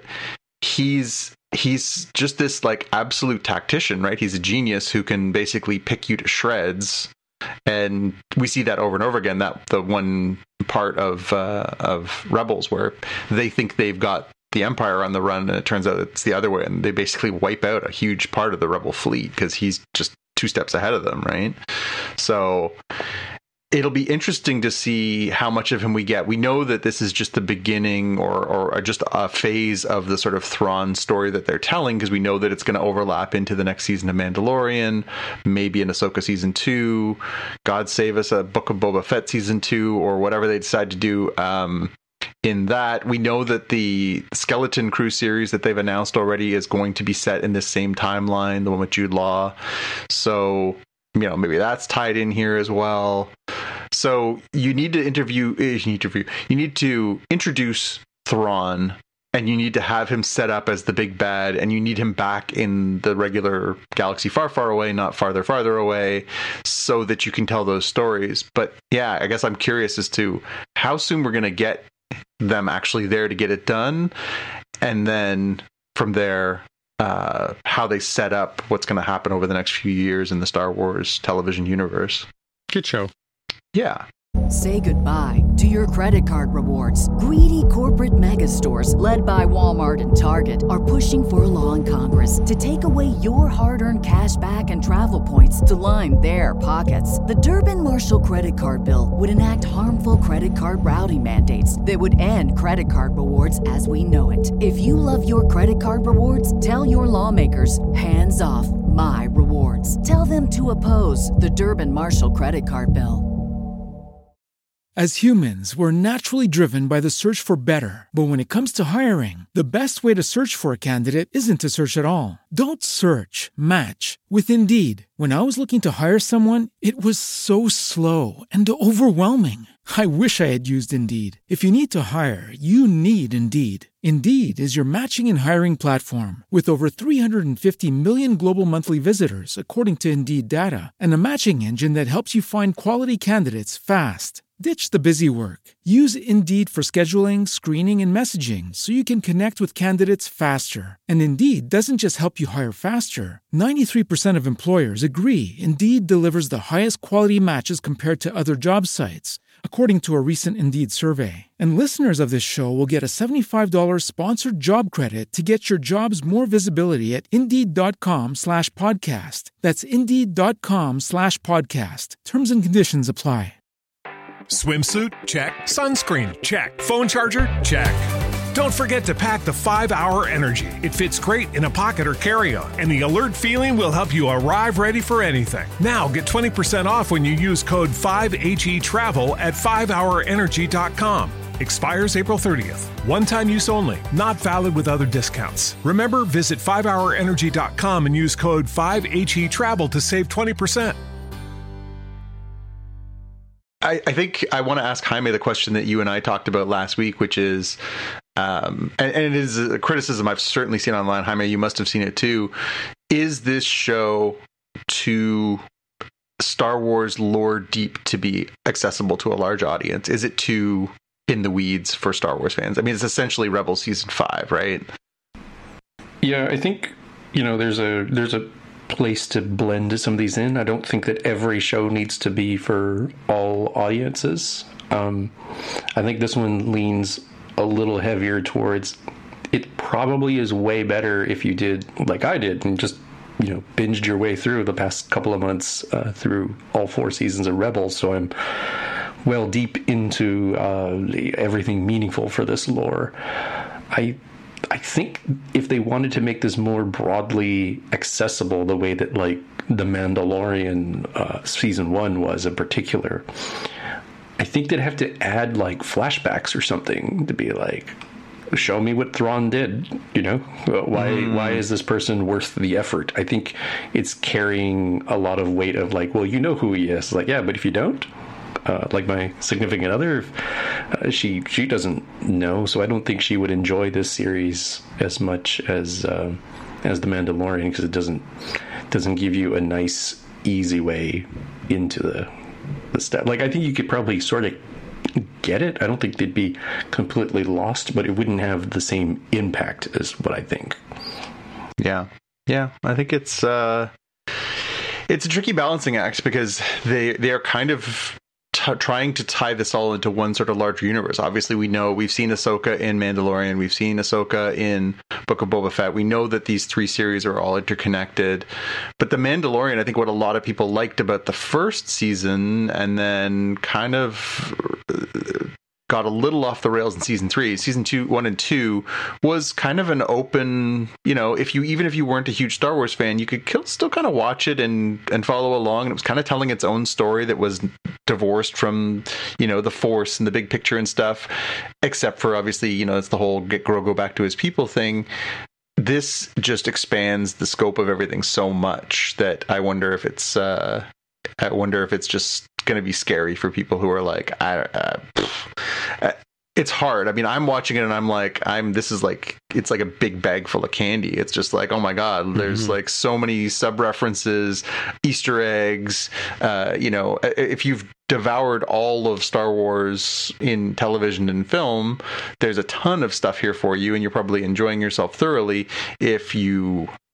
he's. He's just this like absolute tactician, right? He's a genius who can basically pick you to shreds, and we see that over and over again. That the one part of uh, of Rebels where they think they've got the Empire on the run, and it turns out it's the other way, and they basically wipe out a huge part of the Rebel fleet because he's just two steps ahead of them, right? So it'll be interesting to see how much of him we get. We know that this is just the beginning or, or just a phase of the sort of Thrawn story that they're telling, because we know that it's going to overlap into the next season of Mandalorian, maybe in Ahsoka season two, God save us, a Book of Boba Fett season two, or whatever they decide to do. Um, in that, we know that the Skeleton Crew series that they've announced already is going to be set in this same timeline, the one with Jude Law. So, you know, maybe that's tied in here as well. So you need to interview, you need to interview, you need to introduce Thrawn, and you need to have him set up as the big bad, and you need him back in the regular galaxy far, far away, not farther, farther away, so that you can tell those stories. But yeah, I guess I'm curious as to how soon we're going to get them actually there to get it done, and then from there, uh, how they set up what's going to happen over the next few years in the Star Wars television universe. Good show. Yeah. Say goodbye to your credit card rewards. Greedy corporate mega stores, led by Walmart and Target, are pushing for a law in Congress to take away your hard-earned cash back and travel points to line their pockets. The Durbin-Marshall credit card bill would enact harmful credit card routing mandates that would end credit card rewards as we know it. If you love your credit card rewards, tell your lawmakers, hands off my rewards. Tell them to oppose the Durbin-Marshall credit card bill. As humans, we're naturally driven by the search for better. But when it comes to hiring, the best way to search for a candidate isn't to search at all. Don't search, match with Indeed. When I was looking to hire someone, it was so slow and overwhelming. I wish I had used Indeed. If you need to hire, you need Indeed. Indeed is your matching and hiring platform with over three hundred fifty million global monthly visitors, according to Indeed data, and a matching engine that helps you find quality candidates fast. Ditch the busy work. Use Indeed for scheduling, screening, and messaging so you can connect with candidates faster. And Indeed doesn't just help you hire faster. ninety-three percent of employers agree Indeed delivers the highest quality matches compared to other job sites, according to a recent Indeed survey. And listeners of this show will get a seventy-five dollars sponsored job credit to get your jobs more visibility at Indeed.com slash podcast. That's Indeed.com slash podcast. Terms and conditions apply. Swimsuit? Check. Sunscreen? Check. Phone charger? Check. Don't forget to pack the five hour Energy. It fits great in a pocket or carry-on, and the alert feeling will help you arrive ready for anything. Now get twenty percent off when you use code five H E travel at five hour energy dot com. Expires April thirtieth. One-time use only. Not valid with other discounts. Remember, visit five hour energy dot com and use code five H E travel to save twenty percent. I, I think I want to ask Jaime the question that you and I talked about last week, which is, um, and, and it is a criticism I've certainly seen online. Jaime, you must have seen it too. Is this show too Star Wars lore deep to be accessible to a large audience? Is it too in the weeds for Star Wars fans? I mean, it's essentially Rebels season five, right? Yeah, I think, you know, there's a there's a place to blend some of these in. I don't think that every show needs to be for all audiences. Um, I think this one leans a little heavier towards, it probably is way better if you did like I did and just, you know, binged your way through the past couple of months uh, through all four seasons of Rebels. So I'm well deep into uh, everything meaningful for this lore. I I think if they wanted to make this more broadly accessible, the way that like The Mandalorian uh, season one was in particular, I think they'd have to add like flashbacks or something to be like, show me what Thrawn did, you know, why mm. why is this person worth the effort? I think it's carrying a lot of weight of like, well, you know who he is. Like, yeah, but if you don't, Uh, like my significant other, uh, she she doesn't know, so I don't think she would enjoy this series as much as uh, as The Mandalorian, because it doesn't doesn't give you a nice, easy way into the the stuff. Like, I think you could probably sort of get it. I don't think they'd be completely lost, but it wouldn't have the same impact as what I think. Yeah, yeah, I think it's uh, it's a tricky balancing act, because they they are kind of T- trying to tie this all into one sort of larger universe. Obviously, we know we've seen Ahsoka in Mandalorian, we've seen Ahsoka in Book of Boba Fett. We know that these three series are all interconnected. But The Mandalorian, I think what a lot of people liked about the first season, and then kind of got a little off the rails in season three, season two, one and two, was kind of an open, you know, if you, even if you weren't a huge Star Wars fan, you could still kind of watch it and, and follow along. And it was kind of telling its own story that was divorced from, you know, the Force and the big picture and stuff, except for obviously, you know, it's the whole get Grogu back to his people thing. This just expands the scope of everything so much that I wonder if it's, uh, I wonder if it's just going to be scary for people who are like, I, uh, uh, it's hard. I mean, I'm watching it and I'm like, I'm, this is like, it's like a big bag full of candy. It's just like, oh my God, there's mm-hmm. like so many sub references, Easter eggs. Uh, you know, if you've devoured all of Star Wars in television and film, there's a ton of stuff here for you, and you're probably enjoying yourself thoroughly. If you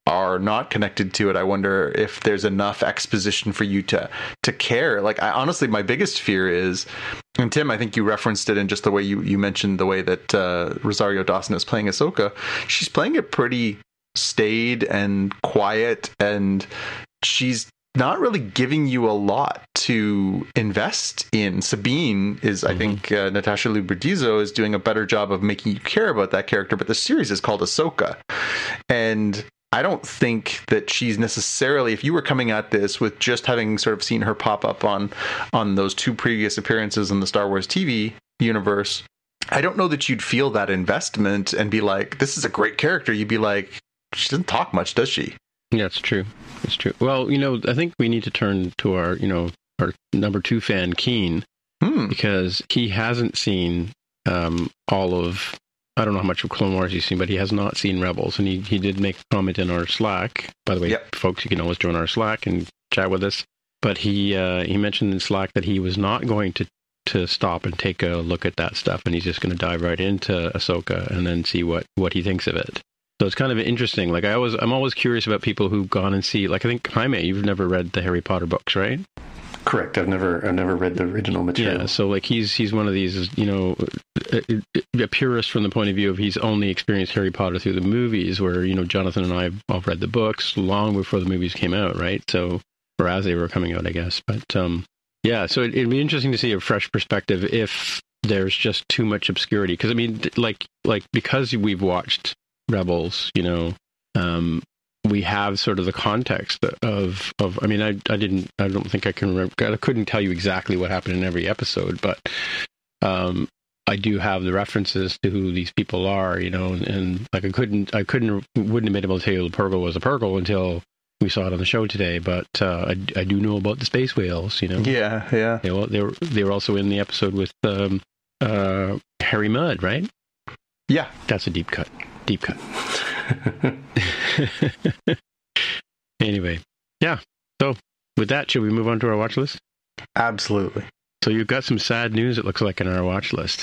are not connected to it, I wonder if there's enough exposition for you to to care. Like, I honestly, my biggest fear is, and Tim, I think you referenced it in just the way you, you mentioned the way that uh, Rosario Dawson is playing Ahsoka. She's playing it pretty staid and quiet, and she's not really giving you a lot to invest in. Sabine is, I mm-hmm. think, uh, Natasha Liu Bordizzo is doing a better job of making you care about that character, but the series is called Ahsoka. And I don't think that she's necessarily, if you were coming at this with just having sort of seen her pop up on, on those two previous appearances in the Star Wars T V universe, I don't know that you'd feel that investment and be like, this is a great character. You'd be like, she doesn't talk much, does she? Yeah, it's true. It's true. Well, you know, I think we need to turn to our, you know, our number two fan, Keen, hmm. because he hasn't seen um, all of, I don't know how much of Clone Wars he's seen, but he has not seen Rebels. And he, he did make a comment in our Slack. By the way, yep. folks, you can always join our Slack and chat with us. But he uh, he mentioned in Slack that he was not going to, to stop and take a look at that stuff. And he's just going to dive right into Ahsoka and then see what, what he thinks of it. So it's kind of interesting. Like I always, I'm always curious about people who've gone and see. Like I think Jaime, you've never read the Harry Potter books, right? Correct. I've never, I've never read the original material. Yeah. So like he's, he's one of these, you know, a, a purist from the point of view of he's only experienced Harry Potter through the movies. Where you know Jonathan and I all read the books long before the movies came out, right? So or as they were coming out, I guess. But um, yeah. So it, it'd be interesting to see a fresh perspective if there's just too much obscurity. Because I mean, like like because we've watched Rebels, you know, um, we have sort of the context of, of, I mean, I, I didn't, I don't think I can remember, I couldn't tell you exactly what happened in every episode, but um, I do have the references to who these people are, you know, and, and like I couldn't, I couldn't, wouldn't have been able to tell you the Purgle was a Purgle until we saw it on the show today, but uh, I, I do know about the space whales, you know. Yeah, yeah. They, well, they were, they were also in the episode with um, uh, Harry Mudd, right? Yeah. That's a deep cut. Deep cut. Anyway, yeah. So with that, should we move on to our watch list? Absolutely. So you've got some sad news, it looks like, in our watch list.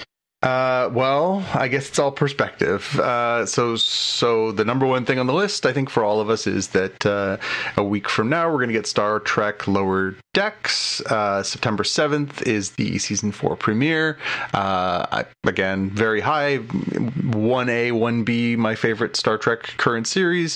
Uh, well, I guess it's all perspective. Uh, so, so the number one thing on the list, I think, for all of us is that uh, a week from now we're going to get Star Trek Lower Decks. Uh, September seventh is the season four premiere. Uh, I, again, very high, one A, one B, my favorite Star Trek current series.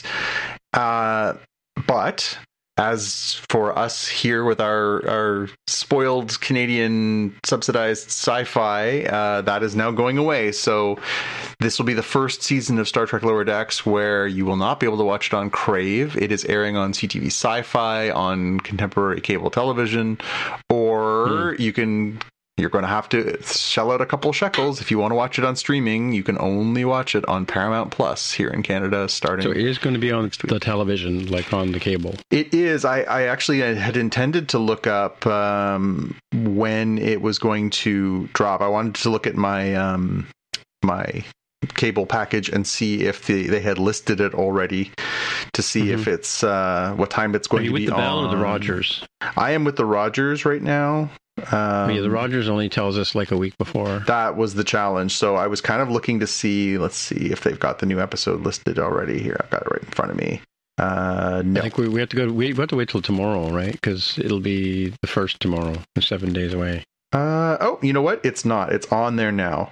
Uh, but as for us here with our, our spoiled Canadian subsidized sci-fi, uh, that is now going away. So this will be the first season of Star Trek Lower Decks where you will not be able to watch it on Crave. It is airing on C T V Sci-Fi, on contemporary cable television, or mm. you can... You're going to have to shell out a couple shekels if you want to watch it on streaming. You can only watch it on Paramount Plus here in Canada starting. So it is going to be on the television, like on the cable. It is. I, I actually had intended to look up um, when it was going to drop. I wanted to look at my um, my cable package and see if the, they had listed it already to see mm-hmm. if it's uh, what time it's going Are you to be with the Bell on. Or the Rogers? I am with the Rogers right now. Um, yeah, the Rogers only tells us like a week before. That was the challenge. So I was kind of looking to see, let's see if they've got the new episode listed already here. I've got it right in front of me. Uh, no. I think we, we have to go. We, we have to wait till tomorrow, right? Because it'll be the first tomorrow, seven days away. Uh, oh, you know what? It's not. It's on there now.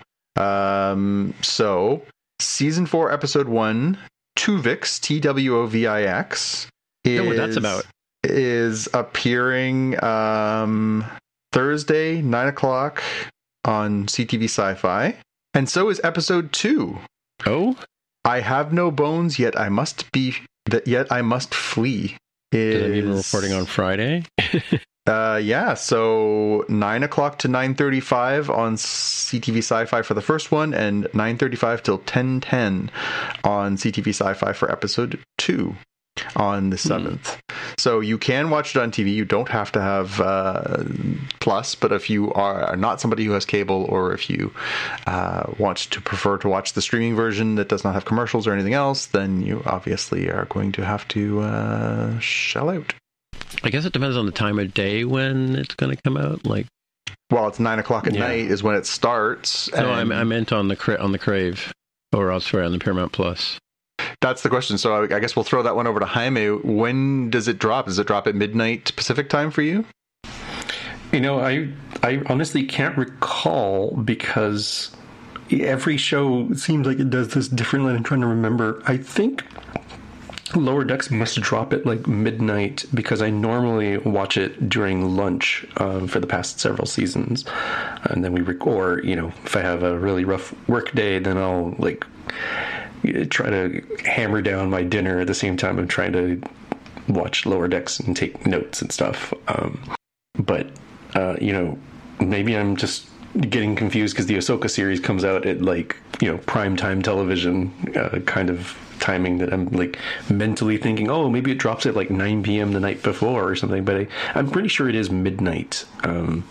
Um, so season four, episode one, Tuvix, T W O V I X. Is, know what that's about. Is appearing um, Thursday, nine o'clock on C T V Sci-Fi. And so is episode two. Oh? I have no bones, yet I must be, that yet I must flee. Is, Does that mean we're recording on Friday? uh, yeah, so nine o'clock to nine thirty-five on C T V Sci-Fi for the first one, and nine thirty-five till ten ten on C T V Sci-Fi for episode two. On the seventh. Mm. So you can watch it on T V. You don't have to have uh, Plus, but if you are not somebody who has cable, or if you uh, want to prefer to watch the streaming version that does not have commercials or anything else, then you obviously are going to have to uh, shell out. I guess it depends on the time of day when it's going to come out. Like, well, it's nine o'clock at yeah. night is when it starts. No, and... I meant on the cra- on the Crave, or elsewhere on the Paramount Plus. that's the question. So I guess we'll throw that one over to Jaime. When does it drop? Does it drop at midnight Pacific time for you? You know, I I honestly can't recall because every show seems like it does this differently. I'm trying to remember. I think Lower Decks must drop at like midnight because I normally watch it during lunch um, for the past several seasons. And then we rec- or, you know, if I have a really rough work day, then I'll like try to hammer down my dinner at the same time I'm trying to watch Lower Decks and take notes and stuff. Um, but Uh, you know, maybe I'm just getting confused because the Ahsoka series comes out at like, you know, primetime television uh, kind of timing that I'm like mentally thinking, oh, maybe it drops at like nine p.m. the night before or something. But I, I'm pretty sure it is midnight, um,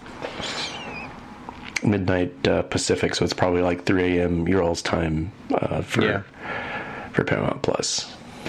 midnight uh, Pacific. So it's probably like three a.m. your all's time uh, for yeah. for Paramount Plus.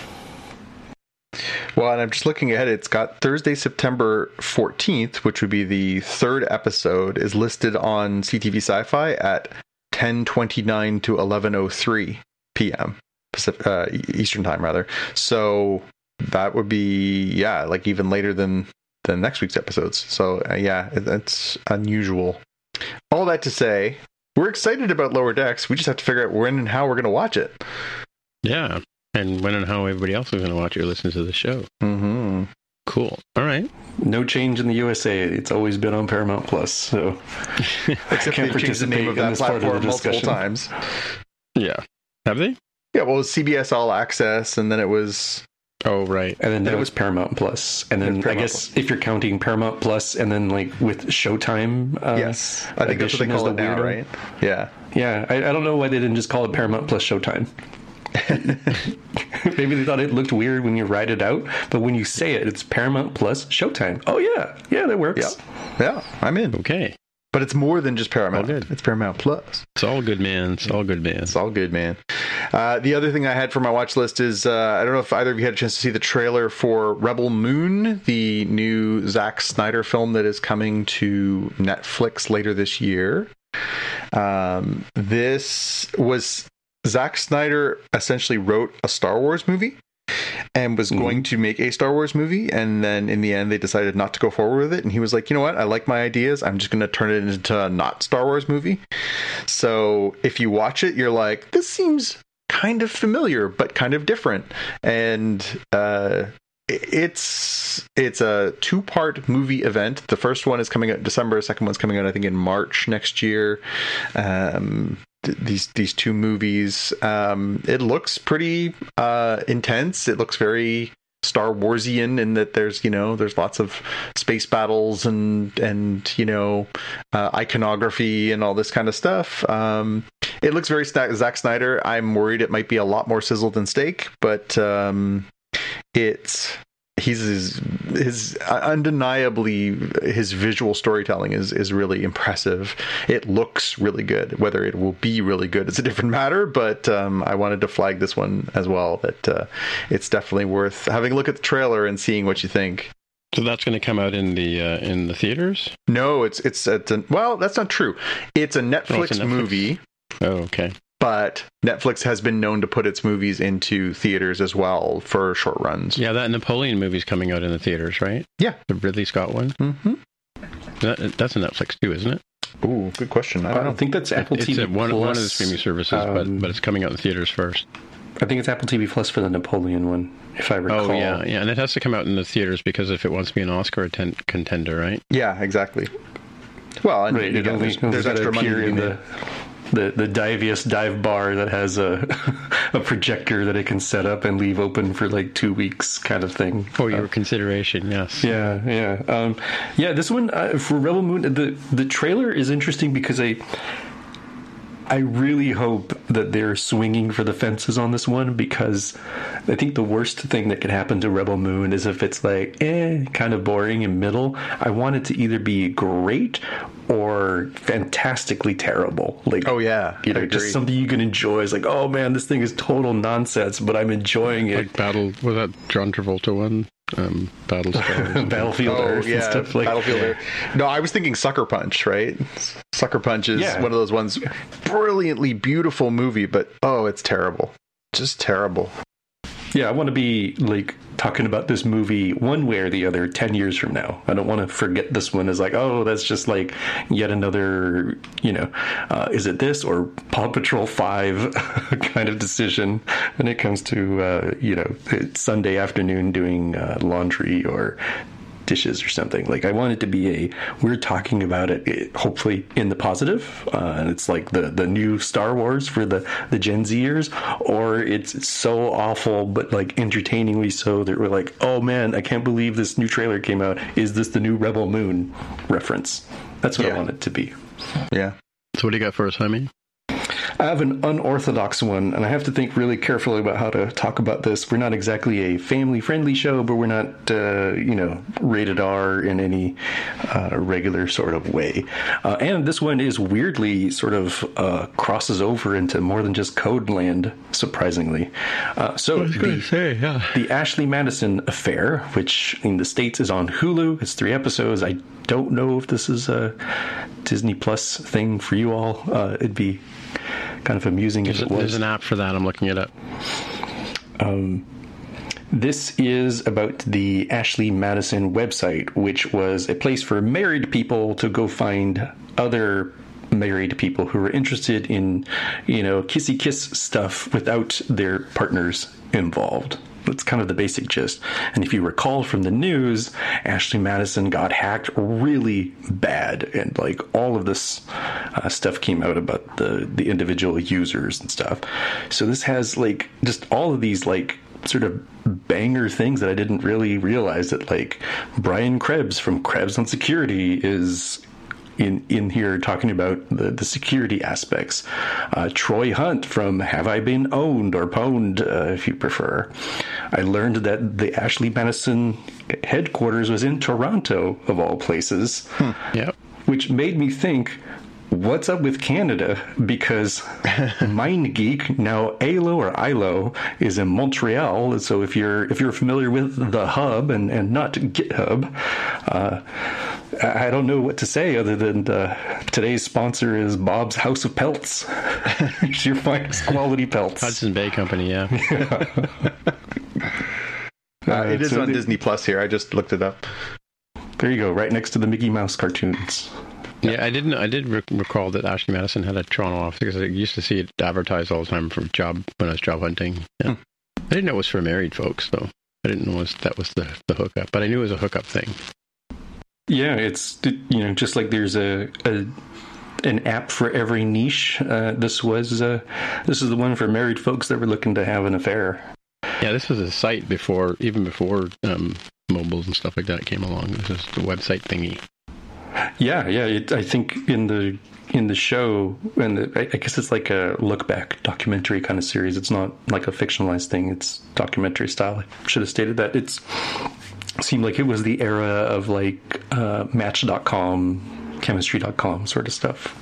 Well, and I'm just looking ahead. It's got Thursday, September fourteenth, which would be the third episode, is listed on C T V Sci-Fi at ten twenty-nine to eleven oh three p.m. Pacific, uh, Eastern time, rather. So that would be, yeah, like even later than, than next week's episodes. So, uh, yeah, that's unusual. All that to say, we're excited about Lower Decks. We just have to figure out when and how we're going to watch it. Yeah. And when and how everybody else is going to watch it or listen to the show. Mm-hmm. Cool. All right. No change in the U S A. It's always been on Paramount Plus. So except they've changed the name of that platform multiple times. Yeah. Have they? Yeah. Well, it was C B S All Access, and then it was. Oh, right. And then now it's Paramount Plus. And then I guess Plus. If you're counting Paramount Plus, and then like with Showtime. Uh, yes. I think that's what they call it now, right? Yeah. Yeah. I, I don't know why they didn't just call it Paramount Plus Showtime. Maybe they thought it looked weird when you write it out, but when you say it, it's Paramount Plus Showtime. Oh yeah, yeah, that works. Yeah, yeah, I'm in. Okay, but it's more than just Paramount. All good. It's Paramount Plus. It's all good, man. It's all good, man. It's all good, man. Uh, the other thing I had for my watch list is uh, I don't know if either of you had a chance to see the trailer for Rebel Moon, the new Zack Snyder film that is coming to Netflix later this year. Um, this was. Zack Snyder essentially wrote a Star Wars movie and was mm-hmm. going to make a Star Wars movie, and then in the end they decided not to go forward with it, and he was like, you know what, I like my ideas, I'm just going to turn it into a not Star Wars movie. So if you watch it, you're like, this seems kind of familiar but kind of different, and uh it's it's a two-part movie event. The first one is coming out in December, the second one's coming out I think in March next year. um these these two movies, um it looks pretty uh intense. It looks very Star Warsian in that there's, you know, there's lots of space battles and and you know uh, iconography and all this kind of stuff. Um it looks very Zack Snyder. I'm worried it might be a lot more sizzle than steak, but um it's he's his, his undeniably his visual storytelling is is really impressive. It looks really good. Whether it will be really good is a different matter, but um, I wanted to flag this one as well, that uh, it's definitely worth having a look at the trailer and seeing what you think. So that's going to come out in the uh, in the theaters? No, it's it's, it's a, well, that's not true. It's a Netflix, oh, it's a Netflix movie. Oh, okay. But Netflix has been known to put its movies into theaters as well for short runs. Yeah, that Napoleon movie's coming out in the theaters, right? Yeah. The Ridley Scott one? Mm-hmm. That, that's a Netflix too, isn't it? Ooh, good question. I don't I know. think that's Apple it's T V a, one, Plus. one of the streaming services, um, but, but it's coming out in the theaters first. I think it's Apple T V Plus for the Napoleon one, if I recall. Oh, yeah, yeah. And it has to come out in the theaters because if it wants to be an Oscar atten- contender, right? Yeah, exactly. Well, and right, again, there's, there's extra money to be in made. the the the Divius dive bar that has a a projector that it can set up and leave open for like two weeks, kind of thing. For your uh, consideration, yes. Yeah, yeah, um, yeah. This one uh, for Rebel Moon, the the trailer is interesting because I. I really hope that they're swinging for the fences on this one, because I think the worst thing that could happen to Rebel Moon is if it's like, eh, kind of boring and middle. I want it to either be great or fantastically terrible. Like, oh yeah, you know, just something you can enjoy. It's like, oh man, this thing is total nonsense, but I'm enjoying it. Like Battle, was that John Travolta one? Um, Battlestar, Battlefield oh, Earth, yeah, and stuff like Battlefield Earth. No, I was thinking Sucker Punch, right? Sucker Punch is yeah. one of those ones, brilliantly beautiful movie, but oh, it's terrible, just terrible. Yeah, I want to be like talking about this movie one way or the other ten years from now. I don't want to forget this one as like, oh, that's just like yet another, you know, uh, is it this or Paw Patrol five kind of decision when it comes to, uh, you know, Sunday afternoon doing uh, laundry or dishes or something. Like, I want it to be a, we're talking about it, it hopefully in the positive, uh, and it's like the the new Star Wars for the the Gen Zers, or it's so awful but like entertainingly so that we're like, oh man, I can't believe this new trailer came out. Is this the new Rebel Moon reference? That's what yeah. I want it to be. Yeah. So what do you got for us, Jaime? I have an unorthodox one, and I have to think really carefully about how to talk about this. We're not exactly a family-friendly show, but we're not, uh, you know, rated R in any uh, regular sort of way. Uh, and this one is weirdly sort of uh, crosses over into more than just Code Land, surprisingly. Uh, so I was going to say, yeah. The Ashley Madison Affair, which in the States is on Hulu. It's three episodes. I don't know if this is a Disney Plus thing for you all. Uh, it'd be kind of amusing there's if it was. There's an app for that. I'm looking it up. Um, this is about the Ashley Madison website, which was a place for married people to go find other married people who were interested in, you know, kissy kiss stuff without their partners involved. That's kind of the basic gist. And if you recall from the news, Ashley Madison got hacked really bad. And like all of this uh, stuff came out about the, the individual users and stuff. So this has like just all of these like sort of banger things that I didn't really realize that like Brian Krebs from Krebs on Security is in in here talking about the, the security aspects. Uh, Troy Hunt from Have I Been Owned or Pwned, uh, if you prefer. I learned that the Ashley Madison headquarters was in Toronto, of all places. Hmm. Yep. Which made me think, what's up with Canada? Because MindGeek, now A L O or I L O, is in Montreal. So if you're if you're familiar with the hub and, and not GitHub, uh, I don't know what to say other than uh, today's sponsor is Bob's House of Pelts. It's your finest quality pelts. Hudson Bay Company, yeah. yeah. uh, it is so on the, Disney Plus here. I just looked it up. There you go, right next to the Mickey Mouse cartoons. Yeah, I didn't. I did rec- recall that Ashley Madison had a Toronto office because I used to see it advertised all the time for job when I was job hunting. Yeah. Hmm. I didn't know it was for married folks, though. I didn't know it was, that was the, the hookup, but I knew it was a hookup thing. Yeah, it's, you know, just like there's a, a an app for every niche. Uh, this was uh, this is the one for married folks that were looking to have an affair. Yeah, this was a site before, even before um, mobiles and stuff like that came along. This is the website thingy. Yeah, yeah. It, I think in the in the show, and the, I guess it's like a look back documentary kind of series. It's not like a fictionalized thing. It's documentary style. I should have stated that. It's seemed like it was the era of like uh, Match dot com, Chemistry dot com sort of stuff.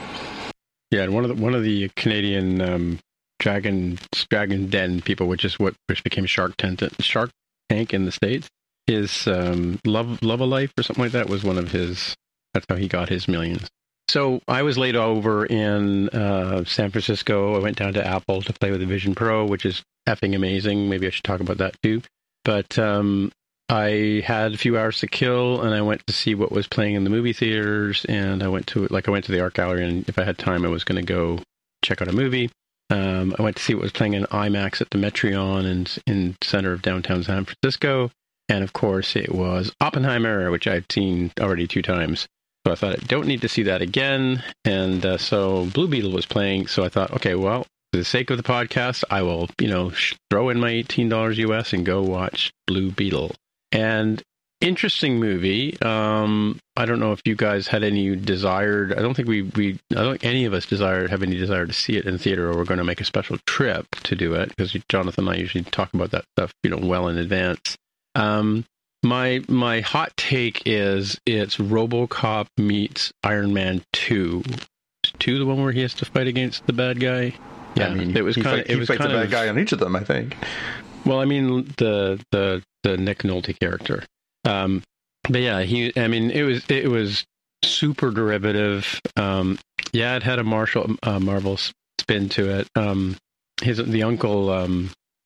Yeah, and one of the one of the Canadian um, Dragon Dragon Den people, which is what which became Shark Tank, Shark Tank in the States, is um, Love Love a Life or something like that was one of his. That's how he got his millions. So I was laid over in uh, San Francisco. I went down to Apple to play with the Vision Pro, which is effing amazing. Maybe I should talk about that too. But um, I had a few hours to kill, and I went to see what was playing in the movie theaters. And I went to like I went to the art gallery, and if I had time, I was going to go check out a movie. Um, I went to see what was playing in IMAX at the Metreon in in center of downtown San Francisco. And of course, it was Oppenheimer, which I'd seen already two times. So I thought, I don't need to see that again. And uh, so Blue Beetle was playing. So I thought, okay, well, for the sake of the podcast, I will, you know, sh- throw in my eighteen dollars U S and go watch Blue Beetle. And interesting movie. Um, I don't know if you guys had any desired, I don't think we, we, I don't think any of us desired, have any desire to see it in theater, or we're going to make a special trip to do it, because Jonathan and I usually talk about that stuff, you know, well in advance. Um, My my hot take is it's RoboCop meets Iron Man two. Is two the one where he has to fight against the bad guy? Yeah, I mean, it was kind of he fights a bad of, guy on each of them, I think. Well, I mean the the the Nick Nolte character. Um, but yeah, he. I mean, it was it was super derivative. Um, yeah, it had a Marshall uh, Marvel spin to it. Um, his the uncle. Um,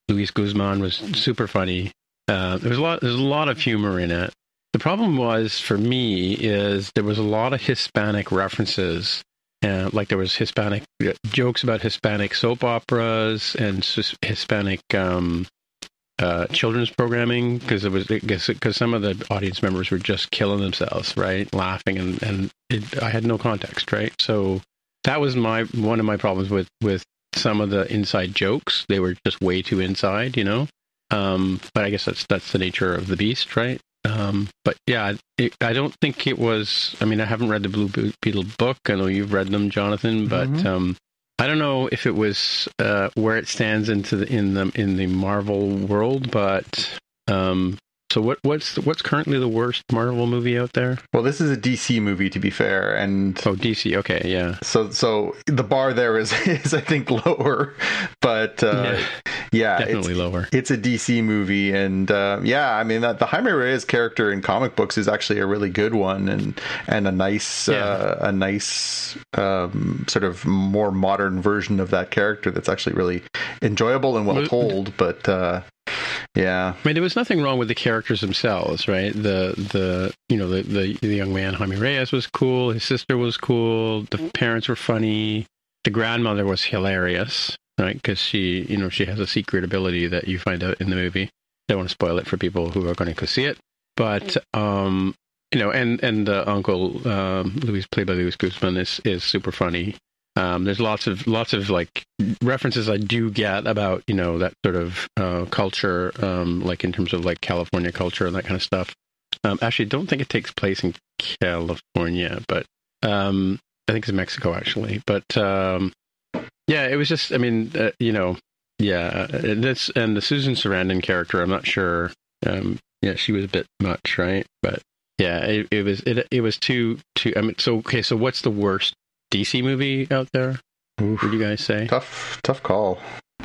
Luis Guzman was super funny. Uh, there was a lot. There's a lot of humor in it. The problem was for me is there was a lot of Hispanic references. Uh, like there was Hispanic jokes about Hispanic soap operas and Hispanic um, uh, children's programming, because it was because some of the audience members were just killing themselves, right, laughing, and and it, I had no context, right. So that was my one of my problems with with some of the inside jokes. They were just way too inside, you know. Um, but I guess that's that's the nature of the beast, right? Um, but yeah, it, I don't think it was. I mean, I haven't read the Blue Beetle book. I know you've read them, Jonathan, but mm-hmm. um, I don't know if it was uh, where it stands into the in the in the Marvel world. But um, so what what's what's currently the worst Marvel movie out there? Well, this is a D C movie, to be fair, and oh, D C, okay, yeah. So so the bar there is is I think lower, but uh, yeah, yeah definitely it's, lower. It's a D C movie, and uh, yeah, I mean that the Jaime Reyes character in comic books is actually a really good one, and and a nice yeah. uh, a nice um, sort of more modern version of that character that's actually really enjoyable and well told, but. Uh, Yeah, I mean, there was nothing wrong with the characters themselves, right? The the you know the the, the young man Jaime Reyes was cool. His sister was cool. The parents were funny. The grandmother was hilarious, right? Because she you know she has a secret ability that you find out in the movie. Don't want to spoil it for people who are going to go see it, but um, you know, and and the uncle um, Luis, played by Luis Guzman, is is super funny. Um, there's lots of lots of like references I do get about, you know, that sort of uh, culture, um, like in terms of like California culture and that kind of stuff. Um, actually, don't think it takes place in California, but um, I think it's Mexico actually. But um, yeah, it was just, I mean, uh, you know, yeah, and this and the Susan Sarandon character, I'm not sure. Um, yeah, she was a bit much, right? But yeah, it, it was it it was too too. I mean, so okay, so what's the worst D C movie out there? Oof. What do you guys say? Tough, tough call.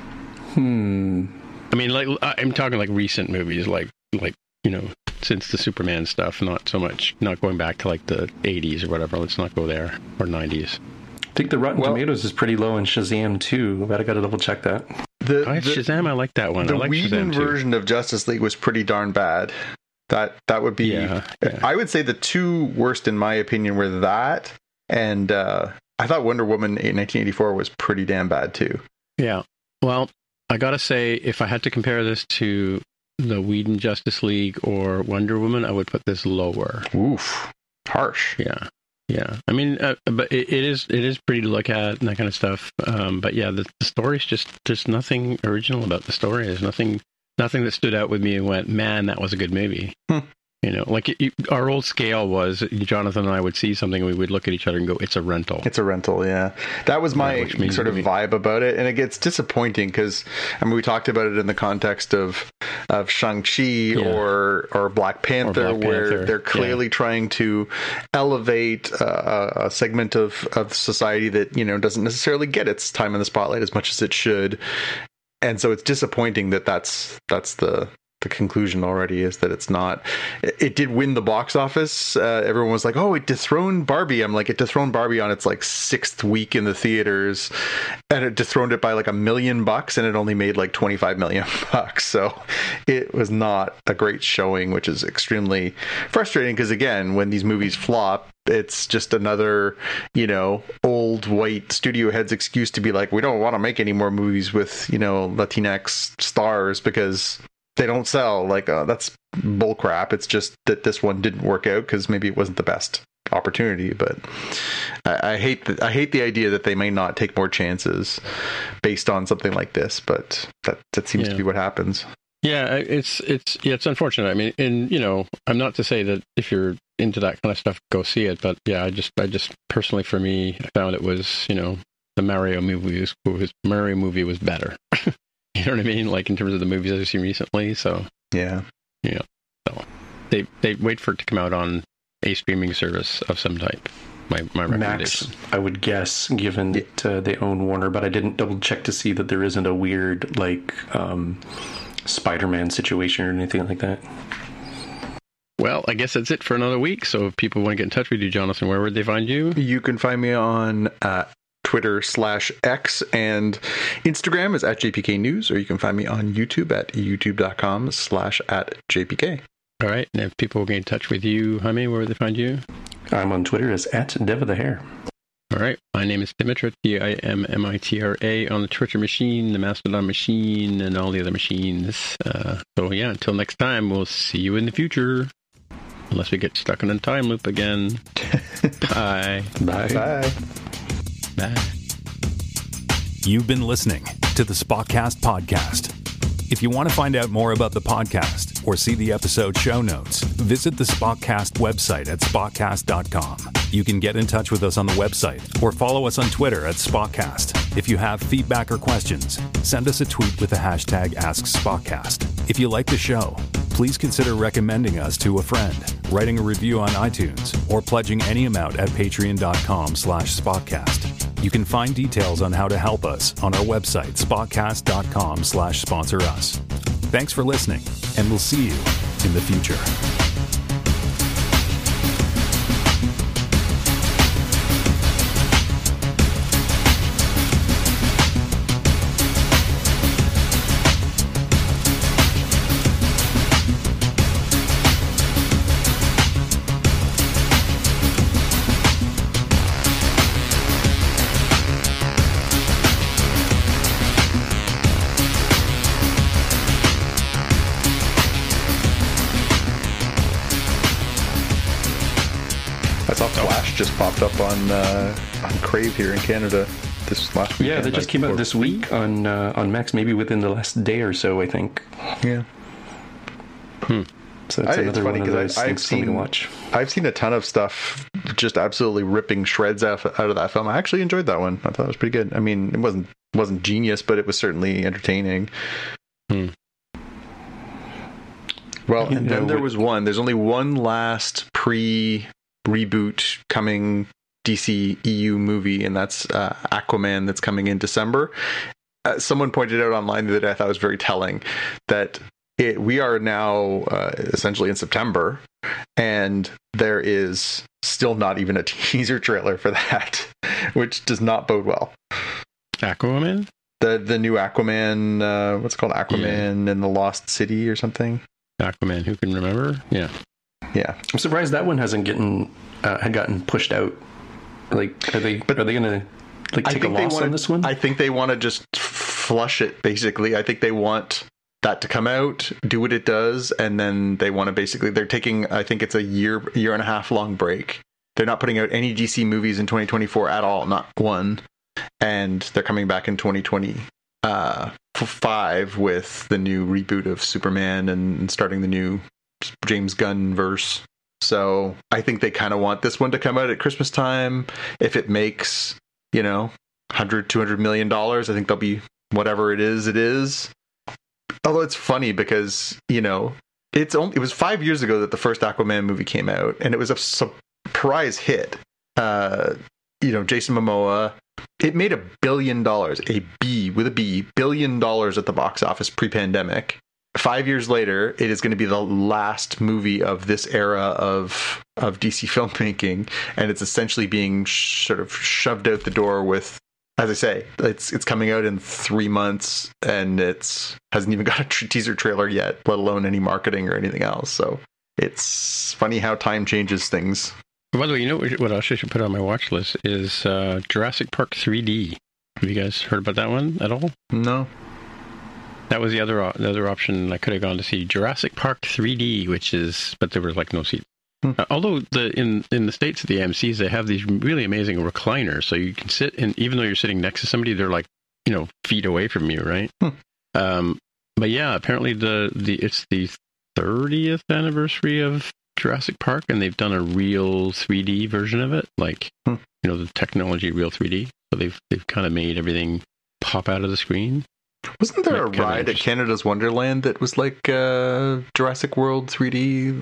Hmm. I mean, like I'm talking like recent movies, like like you know, since the Superman stuff. Not so much, not going back to like the eighties or whatever. Let's not go there, or nineties. I think the Rotten well, Tomatoes is pretty low in Shazam too, but I got to double check that. The, oh, the Shazam, I like that one. The I like Whedon Shazam too. version of Justice League was pretty darn bad. That that would be. Yeah, yeah. I would say the two worst, in my opinion, were that and. uh I thought Wonder Woman in nineteen eighty-four was pretty damn bad too. Yeah. Well, I gotta say, if I had to compare this to the Whedon Justice League or Wonder Woman, I would put this lower. Oof. Harsh. Yeah. Yeah. I mean, uh, but it, it is it is pretty to look at and that kind of stuff. Um, but yeah, the, the story's just there's nothing original about the story. There's nothing nothing that stood out with me and went, man, that was a good movie. Hmm. You know, like it, our old scale was Jonathan and I would see something and we would look at each other and go, it's a rental. It's a rental, yeah. That was my yeah, sort of vibe about it. And it gets disappointing because, I mean, we talked about it in the context of of Shang-Chi yeah. or, or Black Panther, or Black where Panther. they're clearly yeah. trying to elevate uh, a segment of, of society that, you know, doesn't necessarily get its time in the spotlight as much as it should. And so it's disappointing that that's that's the... the conclusion already is that it's not. It, it did win the box office. Uh, everyone was like, "Oh, it dethroned Barbie." I'm like, it dethroned Barbie on its like sixth week in the theaters, and it dethroned it by like a million bucks, and it only made like twenty-five million bucks. So it was not a great showing, which is extremely frustrating. Because again, when these movies flop, it's just another, you know, old white studio head's excuse to be like, we don't want to make any more movies with, you know, Latinx stars because they don't sell. Like, uh, that's bullcrap. It's just that this one didn't work out because maybe it wasn't the best opportunity. But I, I hate the, I hate the idea that they may not take more chances based on something like this. But that that seems yeah. to be what happens. Yeah, it's it's yeah, it's unfortunate. I mean, and you know, I'm not to say that if you're into that kind of stuff, go see it. But yeah, I just I just personally for me, I found it was, you know, the Mario movie was, was Mario movie was better. You know what I mean? Like in terms of the movies I've seen recently. So yeah, you know, so they they wait for it to come out on a streaming service of some type. My my recommendation. Max, I would guess, given that uh, they own Warner, but I didn't double check to see that there isn't a weird like um, Spider-Man situation or anything like that. Well, I guess that's it for another week. So if people want to get in touch with you, Jonathan, where would they find you? You can find me on uh, Twitter slash X, and Instagram is at J P K News, or you can find me on YouTube at youtube.com slash at JPK. All right. And if people get in touch with you, Jaime, where would they find you? I'm on Twitter as at Deva the Hair. All right. My name is Dimitra, T I M M I T R A, on the Twitter machine, the Mastodon machine, and all the other machines. Uh, so, yeah, until next time, we'll see you in the future. Unless we get stuck in a time loop again. Bye. Bye. Bye. Bye. You've been listening to the Spockcast podcast. If you want to find out more about the podcast or see the episode show notes, visit the Spockcast website at spockcast dot com. You can get in touch with us on the website or follow us on Twitter at Spockcast. If you have feedback or questions, send us a tweet with the hashtag AskSpockcast. If you like the show, please consider recommending us to a friend, writing a review on iTunes, or pledging any amount at patreon.com slash Spockcast. You can find details on how to help us on our website, spockcast.com slash sponsor us. Thanks for listening, and we'll see you in the future. Just popped up on uh, on Crave here in Canada this last week. Yeah, they just came out this week on uh, on Max, maybe within the last day or so, I think. Yeah. Hmm. So it's I, another it's funny one of those I've things seen, to watch. I've seen a ton of stuff just absolutely ripping shreds out, out of that film. I actually enjoyed that one. I thought it was pretty good. I mean, it wasn't wasn't genius, but it was certainly entertaining. Hmm. Well, You and know, then there with- was one. There's only one last pre reboot coming D C E U movie, and that's uh, Aquaman, that's coming in December. Uh, someone pointed out online the other day, I thought was very telling, that it, we are now uh, essentially in September, and there is still not even a teaser trailer for that, which does not bode well. Aquaman? The the new Aquaman, uh, what's it called? Aquaman yeah. and the Lost City or something? Aquaman, who can remember? Yeah. Yeah. I'm surprised that one hasn't gotten uh, had gotten pushed out. Like, are they but are they gonna like take a loss wanna, on this one? I think they want to just flush it. Basically, I think they want that to come out, do what it does, and then they want to basically they're taking. I think it's a year year and a half long break. They're not putting out any D C movies in twenty twenty-four at all, not one, and they're coming back in twenty twenty-five with the new reboot of Superman and starting the new James Gunn verse. So I think they kind of want this one to come out at Christmas time. If it makes, you know, one hundred, two hundred million dollars, I think they'll be whatever it is, it is. Although it's funny because, you know, it's only, it was five years ago that the first Aquaman movie came out, and it was a surprise hit. Uh, you know, Jason Momoa, it made a billion dollars, a B with a B, billion dollars at the box office pre-pandemic. Five years later, it is going to be the last movie of this era of of D C filmmaking, and it's essentially being sh- sort of shoved out the door with, as I say, it's it's coming out in three months, and it's hasn't even got a tr- teaser trailer yet, let alone any marketing or anything else. So it's funny how time changes things. By the way, you know what else I should put on my watch list is uh, Jurassic Park three D. Have you guys heard about that one at all? No. That was the other the other option. I could have gone to see Jurassic Park three D, which is, but there was like no seats. Hmm. Uh, although the in in the States at the A M Cs, they have these really amazing recliners, so you can sit, and even though you're sitting next to somebody, they're like, you know, feet away from you, right? Hmm. Um, but yeah, apparently the the it's the thirtieth anniversary of Jurassic Park, and they've done a real three D version of it, like hmm. you know, the technology real three D. So they've they've kind of made everything pop out of the screen. Wasn't there a ride at Canada's Wonderland that was like uh, Jurassic World three D?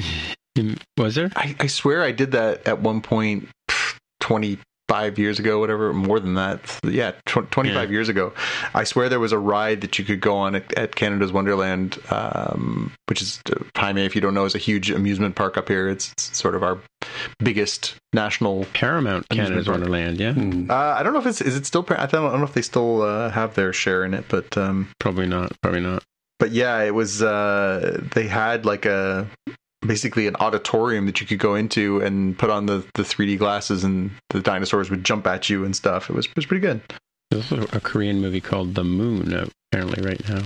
Was there? I, I swear I did that at one point twenty-five years ago, whatever, more than that. Yeah, tw- twenty-five yeah. years ago. I swear there was a ride that you could go on at, at Canada's Wonderland, um, which is, Jaime, if you don't know, is a huge amusement park up here. It's, it's sort of our biggest national Paramount Canada's park. Wonderland, yeah. Mm. Uh, I don't know if it's is it still. I don't, I don't know if they still uh, have their share in it, but um, Probably not. Probably not. but yeah, it was. Uh, they had like a basically an auditorium that you could go into and put on the, the three D glasses, and the dinosaurs would jump at you and stuff. It was it was pretty good. There's also a Korean movie called The Moon out apparently right now.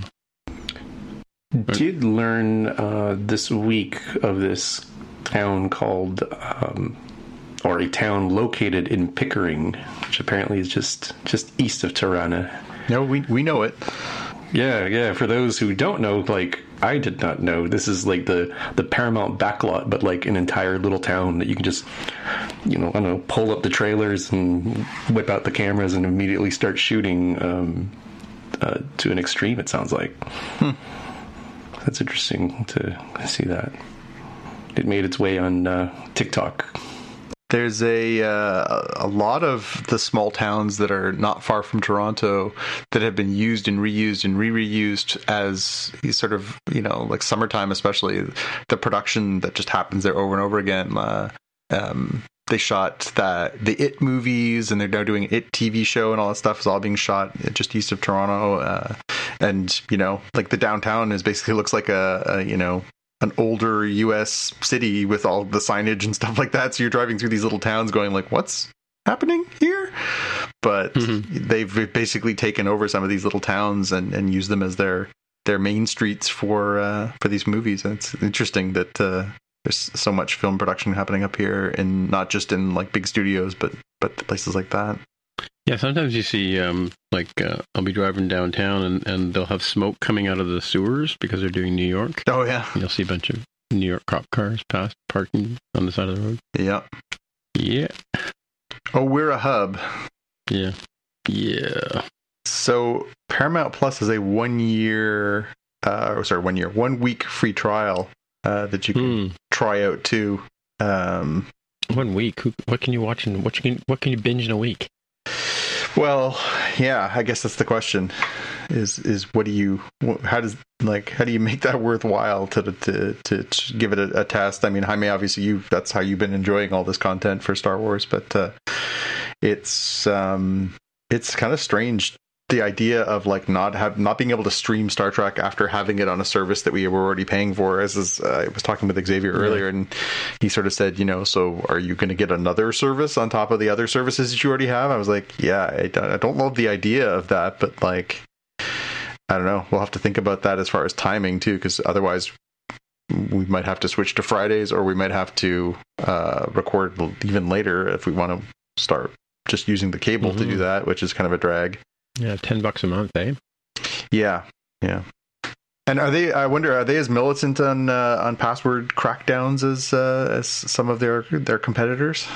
Did learn uh, this week of this town called, um, or a town located in Pickering, which apparently is just just east of Tirana. No, we we know it. Yeah, yeah. For those who don't know, like I did not know, this is like the the Paramount backlot, but like an entire little town that you can just, you know, I don't know, pull up the trailers and whip out the cameras and immediately start shooting um, uh, to an extreme. It sounds like. Hmm. That's interesting to see that. It made its way on uh, TikTok. There's a uh, a lot of the small towns that are not far from Toronto that have been used and reused and re-reused as sort of, you know, like summertime, especially the production that just happens there over and over again. Uh, um, they shot that the It movies, and they're now doing an It T V show, and all that stuff is all being shot just east of Toronto. Uh, and you know, like the downtown is basically looks like a, a you know. an older U S city with all the signage and stuff like that. So you're driving through these little towns going like, what's happening here? But mm-hmm. they've basically taken over some of these little towns and, and used them as their, their main streets for, uh, for these movies. And it's interesting that, uh, there's so much film production happening up here, and not just in like big studios, but, but places like that. Yeah, sometimes you see, um, like, uh, I'll be driving downtown and, and they'll have smoke coming out of the sewers because they're doing New York. Oh, yeah. And you'll see a bunch of New York cop cars past parking on the side of the road. Yeah. Yeah. Oh, we're a hub. Yeah. Yeah. So Paramount Plus is a one year, uh, sorry, one year, one week free trial uh, that you can hmm. try out too. Um, one week? What can you watch in, what, you can, what can you binge in a week? Well, yeah, I guess that's the question. Is is what do you how does like how do you make that worthwhile to to to, to give it a, a test? I mean, Jaime, obviously you that's how you've been enjoying all this content for Star Wars, but uh, it's um it's kind of strange, the idea of like not have not being able to stream Star Trek after having it on a service that we were already paying for. As is, uh, I was talking with Xavier yeah. earlier, and he sort of said, you know, so are you going to get another service on top of the other services that you already have? I was like, yeah, I don't, I don't love the idea of that, but like, I don't know. We'll have to think about that as far as timing too, because otherwise we might have to switch to Fridays, or we might have to uh, record even later if we want to start just using the cable mm-hmm. to do that, which is kind of a drag. Yeah, ten bucks a month, eh? Yeah, yeah. And are they? I wonder, are they as militant on uh, on password crackdowns as uh, as some of their their competitors?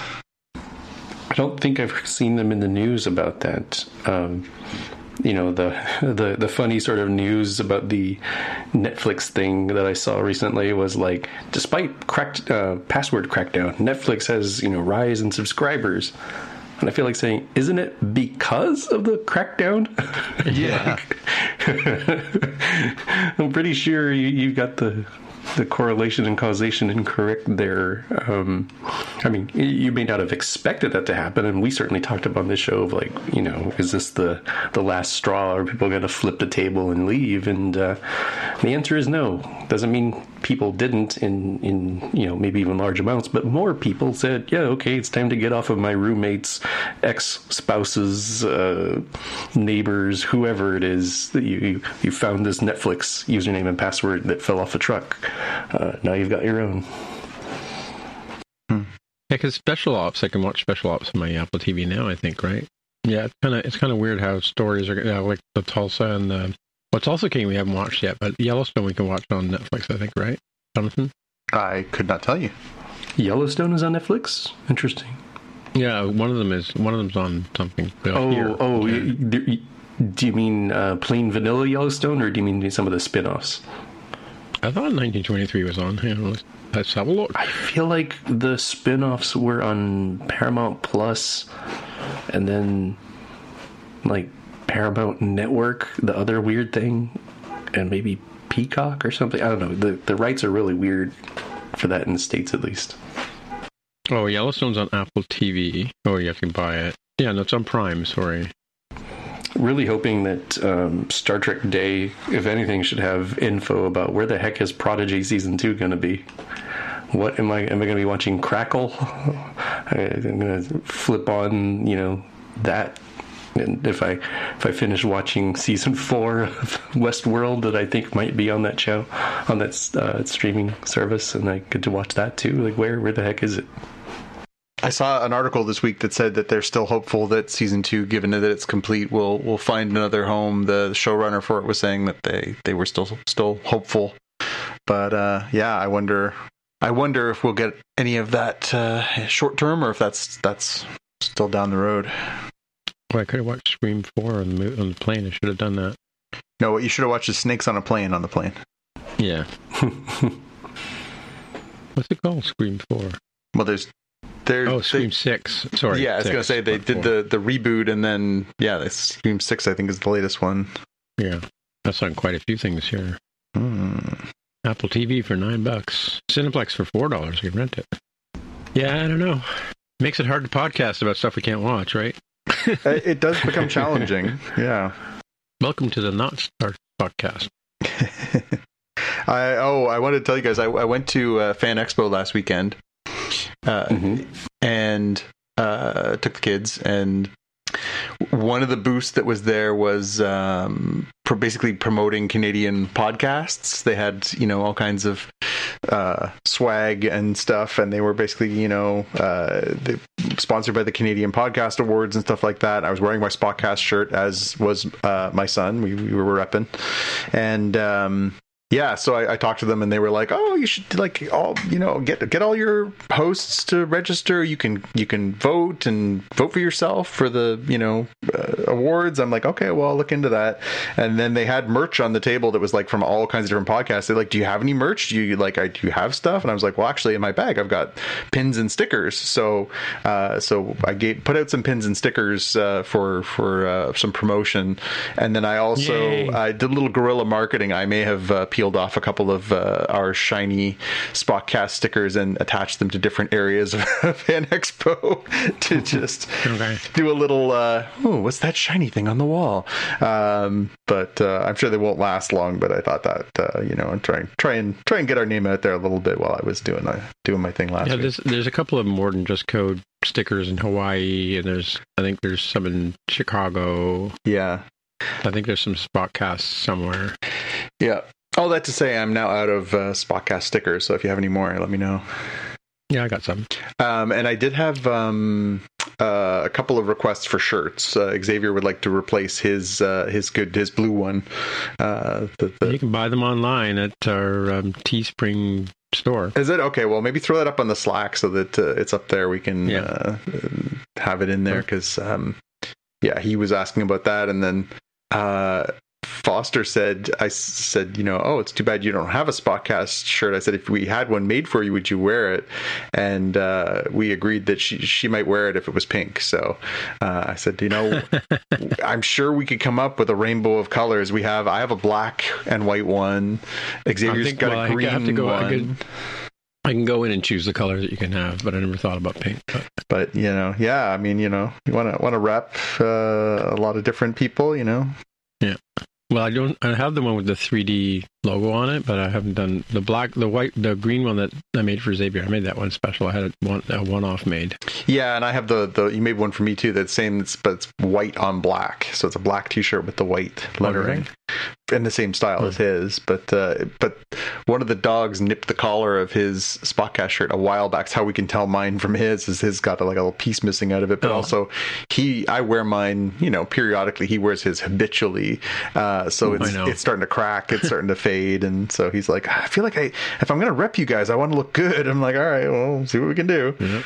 I don't think I've seen them in the news about that. Um, you know, the the the funny sort of news about the Netflix thing that I saw recently was like, despite cracked uh, password crackdown, Netflix has, you know, rise in subscribers. And I feel like saying, isn't it because of the crackdown? Yeah. I'm pretty sure you, you got the the correlation and causation incorrect there. Um, I mean, you may not have expected that to happen, and we certainly talked about on this show of like, you know, is this the, the last straw? Are people going to flip the table and leave? And uh, the answer is no. Doesn't mean people didn't in, in, you know, maybe even large amounts, but more people said, yeah, okay, it's time to get off of my roommate's ex-spouse's, uh, neighbors, whoever it is that you, you, you found this Netflix username and password that fell off a truck. Uh, now you've got your own. Hmm. Yeah, because Special Ops, I can watch Special Ops on my Apple T V now, I think, right? Yeah, it's kind of it's kind of weird how stories are, yeah, like the Tulsa and the, well, Tulsa King we haven't watched yet, but Yellowstone we can watch on Netflix, I think, right, Jonathan? I could not tell you. Yellowstone is on Netflix? Interesting. Yeah, one of them is, one of them's on something. Oh, here. oh, you, you, do you mean uh, plain vanilla Yellowstone, or do you mean some of the spin-offs? I thought nineteen twenty-three was on. Hang on, let's have a look. I feel like the spin-offs were on Paramount Plus, and then like Paramount Network, the other weird thing, and maybe Peacock or something. I don't know. The the rights are really weird for that in the States, at least. Oh, Yellowstone's on Apple T V. Oh, you have to buy it. Yeah, no, it's on Prime. Sorry. Really hoping that um, Star Trek Day, if anything, should have info about where the heck is Prodigy Season two going to be. What am I? Am I going to be watching Crackle? I'm going to flip on, you know, that. And if I if I finish watching season four of Westworld, that I think might be on that show, on that uh, streaming service, and I get to watch that too. Like, where where the heck is it? I saw an article this week that said that they're still hopeful that season two, given that it's complete, will will find another home. The showrunner for it was saying that they, they were still still hopeful, but uh, yeah, I wonder I wonder if we'll get any of that uh, short term, or if that's that's still down the road. Well, I could have watched Scream four on the mo- on the plane. I should have done that. No, what you should have watched is Snakes on a Plane on the plane. Yeah. What's it called? Scream four. Well, there's there. Oh, Scream they, six. Sorry. Yeah, I was six, gonna say they did the, the reboot, and then yeah, the Scream six I think is the latest one. Yeah, that's on quite a few things here. Hmm. Apple T V for nine bucks. Cineplex for four dollars. You can rent it. Yeah, I don't know. Makes it hard to podcast about stuff we can't watch, right? It does become challenging. Yeah. Welcome to the Not Star podcast. I oh, I wanted to tell you guys. I, I went to uh, Fan Expo last weekend, uh, mm-hmm. and uh, took the kids. And one of the booths that was there was um, pro- basically promoting Canadian podcasts. They had, you know, all kinds of uh, swag and stuff, and they were basically, you know, uh, they, sponsored by the Canadian Podcast Awards and stuff like that. I was wearing my Spotcast shirt, as was uh, my son. We, we were repping, and um, yeah, so I, I talked to them, and they were like, "Oh, you should like all, you know, get get all your hosts to register. You can you can vote and vote for yourself for the, you know, uh, awards." I'm like, "Okay, well, I'll look into that." And then they had merch on the table that was like from all kinds of different podcasts. They're like, "Do you have any merch? Do you like I do you have stuff?" And I was like, "Well, actually, in my bag, I've got pins and stickers." So uh, so I gave put out some pins and stickers uh, for for uh, some promotion, and then I also I did a little guerrilla marketing. I may have uh, peeled off a couple of uh, our shiny Spotcast stickers and attached them to different areas of Fan Expo to just okay. do a little uh, oh, what's that shiny thing on the wall? Um, but uh, I'm sure they won't last long. But I thought that uh, you know, and try try and try and get our name out there a little bit while I was doing uh, doing my thing last yeah, week. There's, there's a couple of more than just code stickers in Hawaii, and there's I think there's some in Chicago. Yeah, I think there's some Spotcasts somewhere. Yeah. All that to say, I'm now out of uh, Spotcast stickers, so if you have any more, let me know. Yeah, I got some. Um, and I did have um, uh, a couple of requests for shirts. Uh, Xavier would like to replace his uh, his good his blue one. Uh, the, the... You can buy them online at our um, Teespring store. Is it? Okay, well, maybe throw that up on the Slack so that uh, it's up there. We can yeah. uh, have it in there because, um, yeah, he was asking about that. And then uh, Foster said, I said, you know, oh, it's too bad you don't have a Spotcast shirt. I said, if we had one made for you, would you wear it? And uh, we agreed that she she might wear it if it was pink. So uh, I said, you know, I'm sure we could come up with a rainbow of colors. We have, I have a black and white one. Xavier's think, got well, a green I have to go, one. I, could, I can go in and choose the color that you can have, but I never thought about pink. But, but you know, yeah, I mean, you know, you want to want to rep uh, a lot of different people, you know. Yeah. Well, I don't. I have the one with the three D logo on it, but I haven't done the black, the white, the green one that I made for Xavier. I made that one special. I had a one, a one-off made. Yeah, and I have the, the you made one for me too. That's same, but it's white on black. So it's a black T-shirt with the white lettering, oh, in the same style oh. as his. But uh, but one of the dogs nipped the collar of his Spotcast shirt a while back. That's how we can tell mine from his. Is his got like a little piece missing out of it. But oh. also, he I wear mine, you know, periodically. He wears his habitually. Uh, so it's it's starting to crack. It's starting to fade. And so he's like, I feel like I, if I'm going to rep you guys, I want to look good. I'm like, all right, well, see what we can do. Yep.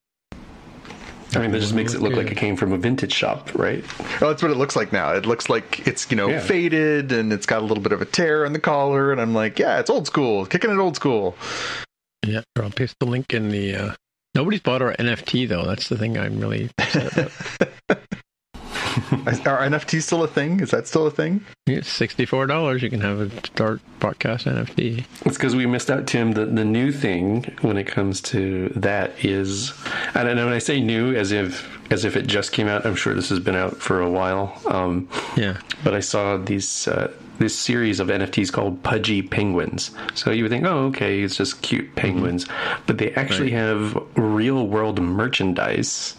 I mean, that just makes it look like it came from a vintage shop, right? Oh, that's what it looks like now. It looks like it's, you know, yeah. faded and it's got a little bit of a tear on the collar. And I'm like, yeah, it's old school. Kicking it old school. Yeah, I'll paste the link in the... Uh... Nobody's bought our N F T, though. That's the thing I'm really upset about. Are N F Ts still a thing? Is that still a thing? It's sixty-four dollars. You can have a Start Podcast N F T. It's because we missed out, Tim. The the new thing when it comes to that is, and when I say new, as if as if it just came out. I'm sure this has been out for a while. Um, yeah. But I saw these uh, this series of N F Ts called Pudgy Penguins. So you would think, oh, okay, it's just cute penguins, mm-hmm. but they actually right. have real world merchandise.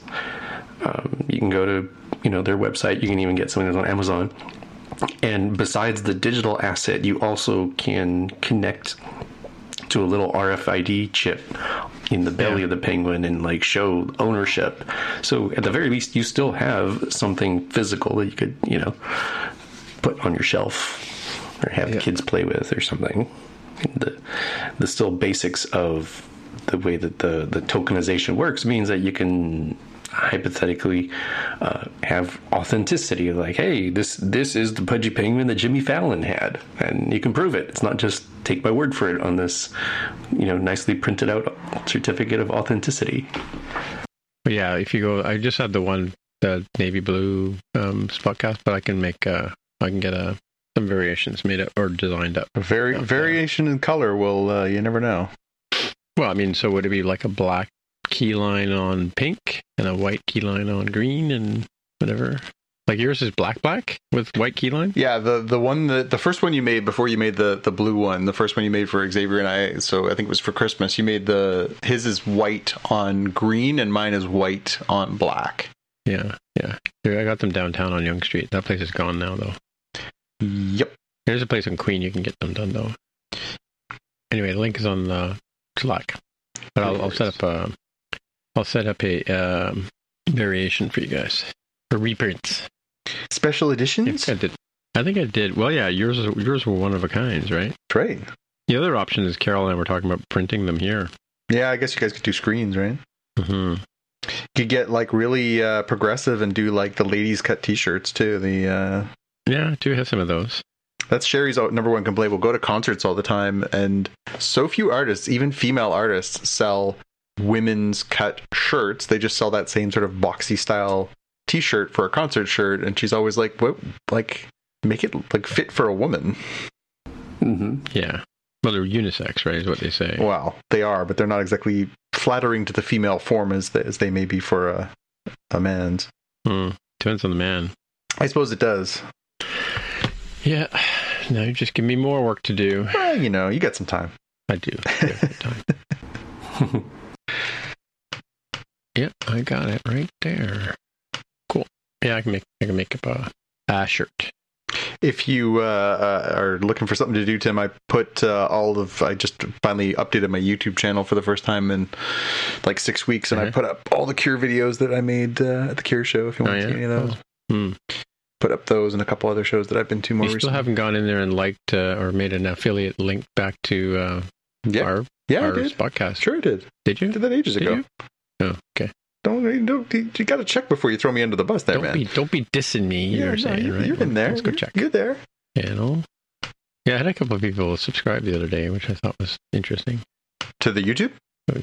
Um, you can go to, you know, their website. You can even get something that's on Amazon. And besides the digital asset, you also can connect to a little R F I D chip in the belly yeah. of the penguin and like show ownership. So at the very least, you still have something physical that you could, you know, put on your shelf or have yeah. the kids play with or something. The the still basics of the way that the, the tokenization works means that you can hypothetically uh, have authenticity, like, hey, this this is the Pudgy Penguin that Jimmy Fallon had, and you can prove it. It's not just take my word for it on this, you know, nicely printed out certificate of authenticity. Yeah, if you go, I just had the one, the navy blue um, Spotcast, but I can make uh, I can get a some variations made up or designed up. Vari- up variation in color will uh, you never know. Well, I mean, so would it be like a black key line on pink and a white key line on green and whatever? Like yours is black black with white key line? Yeah, the the one that the first one you made before you made the the blue one, the first one you made for Xavier and I, so I think it was for Christmas, you made the his is white on green and mine is white on black. Yeah, yeah. Here, I got them downtown on Yonge Street. That place is gone now though. Yep. There's a place in Queen you can get them done though. Anyway, the link is on the Slack. But I'll, I'll set up a I'll set up a um, variation for you guys for reprints. Special editions? I think I did. I think I did. Well, yeah, yours yours were one of a kinds, right? Right. The other option is Carol and I were talking about printing them here. Yeah, I guess you guys could do screens, right? Mm-hmm. You could get like really uh, progressive and do like the ladies cut T-shirts too. The uh... yeah, I do have some of those. That's Sherry's number one complaint. We'll go to concerts all the time, and so few artists, even female artists, sell women's cut shirts. They just sell that same sort of boxy style T-shirt for a concert shirt, and she's always like, "What? Like, make it like fit for a woman." Mm-hmm. Yeah. Well, they're unisex, right? Is what they say. Well, they are, but they're not exactly flattering to the female form as they, as they may be for a a man's. Hmm. Depends on the man. I suppose it does. Yeah. Now you just give me more work to do. Well, you know, you got some time. I do. I got time. Yep, I got it right there. Cool. Yeah, I can make I can make up a, a shirt. If you uh, uh, are looking for something to do, Tim, I put uh, all of. I just finally updated my YouTube channel for the first time in like six weeks, and uh-huh. I put up all the Cure videos that I made uh, at the Cure show. If you want oh, to see yeah? any of those. Oh. Hmm. Put up those and a couple other shows that I've been to more you recently. Still haven't gone in there and liked uh, or made an affiliate link back to uh, yeah. our, yeah, our I did. podcast. Sure I did. Did you? I did that ages did ago. You? Oh, okay. Don't, don't you got to check before you throw me under the bus there, don't man. Be, don't be dissing me, yeah, you're no, saying, you're, right? You're in there. Let's go you're, check. You're there. You know? Yeah, I had a couple of people subscribe the other day, which I thought was interesting. To the YouTube?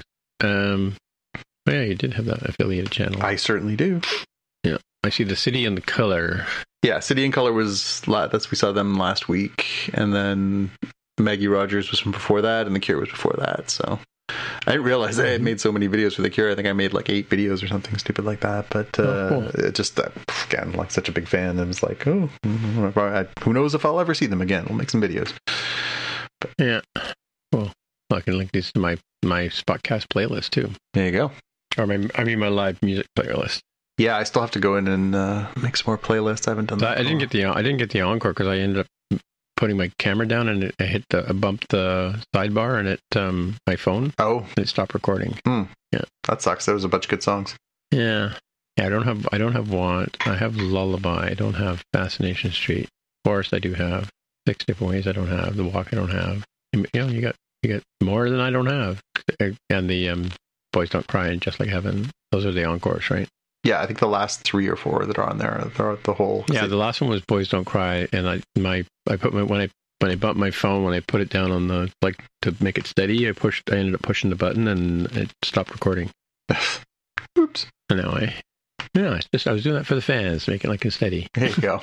Um, well, yeah, you did have that affiliated channel. I certainly do. Yeah. I see the City and the Color. Yeah, City and Color was that's we saw them last week, and then Maggie Rogers was from before that, and The Cure was before that. So I didn't realize I had made so many videos for The Cure. I think I made like eight videos or something stupid like that. But uh, oh, cool. it just uh, again, like such a big fan, I was like, oh, who knows if I'll ever see them again? We'll make some videos. But, yeah, well, I can link these to my my Spotcast playlist too. There you go. Or my I mean my live music playlist. Yeah, I still have to go in and uh, make some more playlists. I haven't done that. I didn't get the I didn't get the encore because I ended up putting my camera down and it, I hit the I bumped the sidebar and it um my phone. Oh, and it stopped recording. Hmm. Yeah, that sucks. There was a bunch of good songs. Yeah, yeah. I don't have I don't have Want. I have Lullaby. I don't have Fascination Street. Forest. I do have Six Different Ways. I don't have The Walk. I don't have. You know, you got you got more than I don't have. And the um, Boys Don't Cry and Just Like Heaven. Those are the encores, right? Yeah, I think the last three or four that are on there are the whole. Yeah, the last one was Boys Don't Cry, and I my I put my when I when I bumped my phone when I put it down on the like to make it steady. I pushed. I ended up pushing the button, and it stopped recording. Oops. And now I Yeah, it's just I was doing that for the fans, make it like a steady. There you go.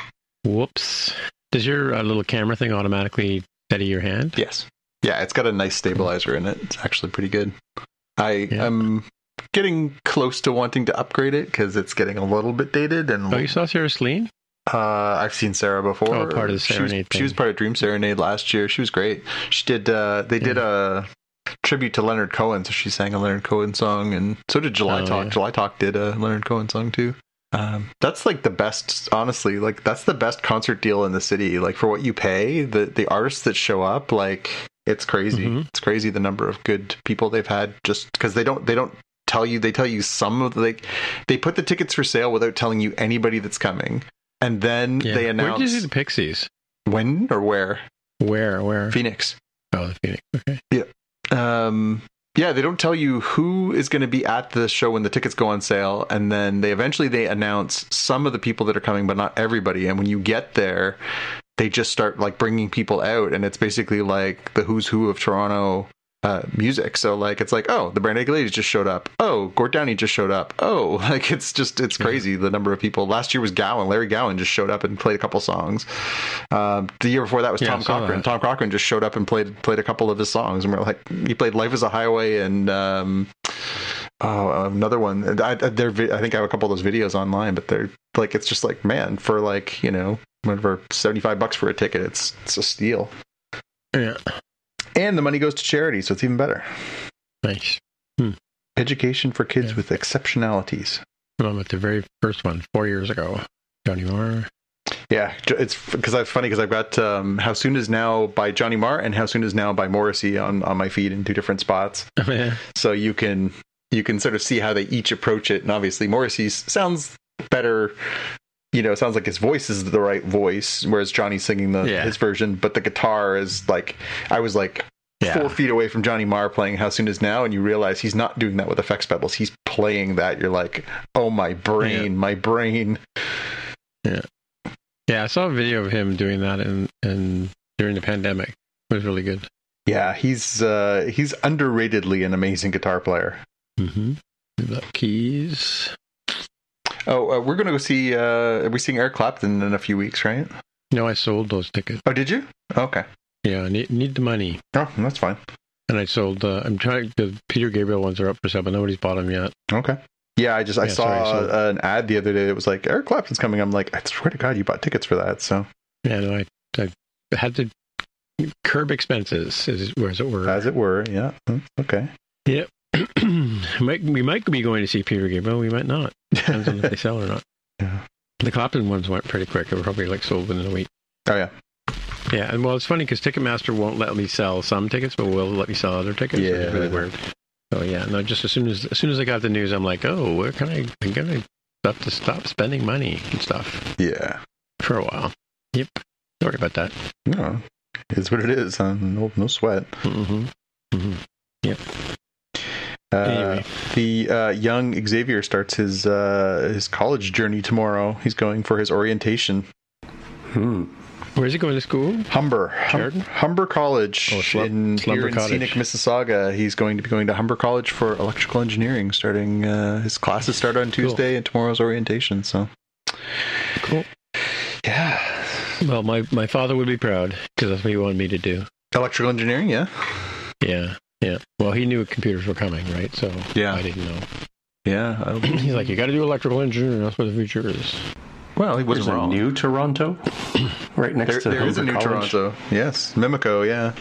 Whoops. Does your uh, little camera thing automatically steady your hand? Yes. Yeah, it's got a nice stabilizer in it. It's actually pretty good. I Yeah. am getting close to wanting to upgrade it because it's getting a little bit dated. And Oh, you saw Sarah Sleen? uh, I've seen Sarah before. Oh, part of the She was, Serenade she was thing. part of Dream Serenade last year. She was great. She did. Uh, they did a tribute to Leonard Cohen, so she sang a Leonard Cohen song, and so did July Oh, Talk. yeah. July Talk did a Leonard Cohen song too. Um, that's like the best, honestly. Like that's the best concert deal in the city. Like for what you pay, the the artists that show up, like it's crazy. Mhm. It's crazy the number of good people they've had. Just because they don't they don't tell you. They tell you some of the, like they put the tickets for sale without telling you anybody that's coming, and then Yeah. they Where announce did you see the Pixies? when or where. Where? Where? Phoenix. Oh, the Phoenix. Okay. Um, yeah, they don't tell you who is going to be at the show when the tickets go on sale, and then they eventually they announce some of the people that are coming, but not everybody. And when you get there, they just start like bringing people out, and it's basically like the who's who of Toronto uh, music. So like it's like, oh, the Barenaked Ladies just showed up. Oh, Gort Downie just showed up. Oh, like it's just it's crazy the number of people. Last year was Gowan. Larry Gowan just showed up and played a couple songs. Um, the year before that was Yeah, Tom I saw Cochrane. that. Tom Cochrane just showed up and played played a couple of his songs, and we're like, he played "Life Is a Highway" and um, oh, another one. And I, I, they're, I think I have a couple of those videos online, but they're like, it's just like, man, for like you know, whatever, seventy-five bucks for a ticket, it's it's a steal. Yeah. And the money goes to charity, so it's even better. Nice. Education for kids Yeah. with exceptionalities. Well, with the very first one, four years ago. Johnny Marr. Yeah, it's because it's funny because I've got um, How Soon Is Now by Johnny Marr and How Soon Is Now by Morrissey on, on my feed in two different spots. Oh, yeah. So you can you can sort of see how they each approach it. And obviously Morrissey's sounds better, you know, it sounds like his voice is the right voice, whereas Johnny's singing the Yeah. his version, but the guitar is like, I was like Yeah. four feet away from Johnny Marr playing How Soon Is Now, and you realize he's not doing that with effects pedals. He's playing that. You're like, oh, my brain, Yeah. my brain. Yeah, I saw a video of him doing that in, in during the pandemic. It was really good. Yeah, he's uh, he's underratedly an amazing guitar player. Mm-hmm. The keys. Oh, uh, we're going to go see, uh, are we seeing Eric Clapton in a few weeks, right? No, I sold those tickets. Oh, did you? Okay. Yeah, I need, need the money. Oh, that's fine. And I sold, uh, I'm trying, the Peter Gabriel ones are up for sale, but nobody's bought them yet. Okay. Yeah, I just, I Yeah, saw sorry, so- an ad the other day that was like, Eric Clapton's coming. I'm like, I swear to God, you bought tickets for that, so. Yeah, no, I, I had to curb expenses, as, as it were. As it were, yeah. Mm, okay. Yep. might, we might be going to see Peter Gabriel, we might not. Depends on if they sell or not. Yeah. The Clapton ones went pretty quick. They were probably like sold within a week. Oh, yeah. Yeah, and well, it's funny because Ticketmaster won't let me sell some tickets, but will let me sell other tickets. Yeah. It's really weird. So yeah, no, just as soon as as soon as I got the news, I'm like, oh, where can I? I'm gonna have to stop spending money and stuff Yeah. for a while. Yep. Sorry about that. No, it's what it is. Huh? No, no sweat. Mm-hmm. Mm-hmm. Yep. Uh, Anyway. The uh, young Xavier starts his uh, his college journey tomorrow. He's going for his orientation. Hmm. Where's he going to school? Humber, Hum- Sheridan? Humber College Oh, Slum- in Slumber here in Cottage. scenic Mississauga. He's going to be going to Humber College for electrical engineering. Starting uh, his classes start on Tuesday, and tomorrow's orientation. So, Cool. yeah, Well, my, my father would be proud because that's what he wanted me to do. electrical engineering. Yeah, Yeah. Yeah. Well, he knew computers were coming, right? So Yeah. I didn't know. yeah. I- He's like, you got to do electrical engineering. That's what the future is. well, he There's wasn't a wrong. new Toronto right next there to there is a Humber new College. Toronto. Yes, Mimico. Yeah.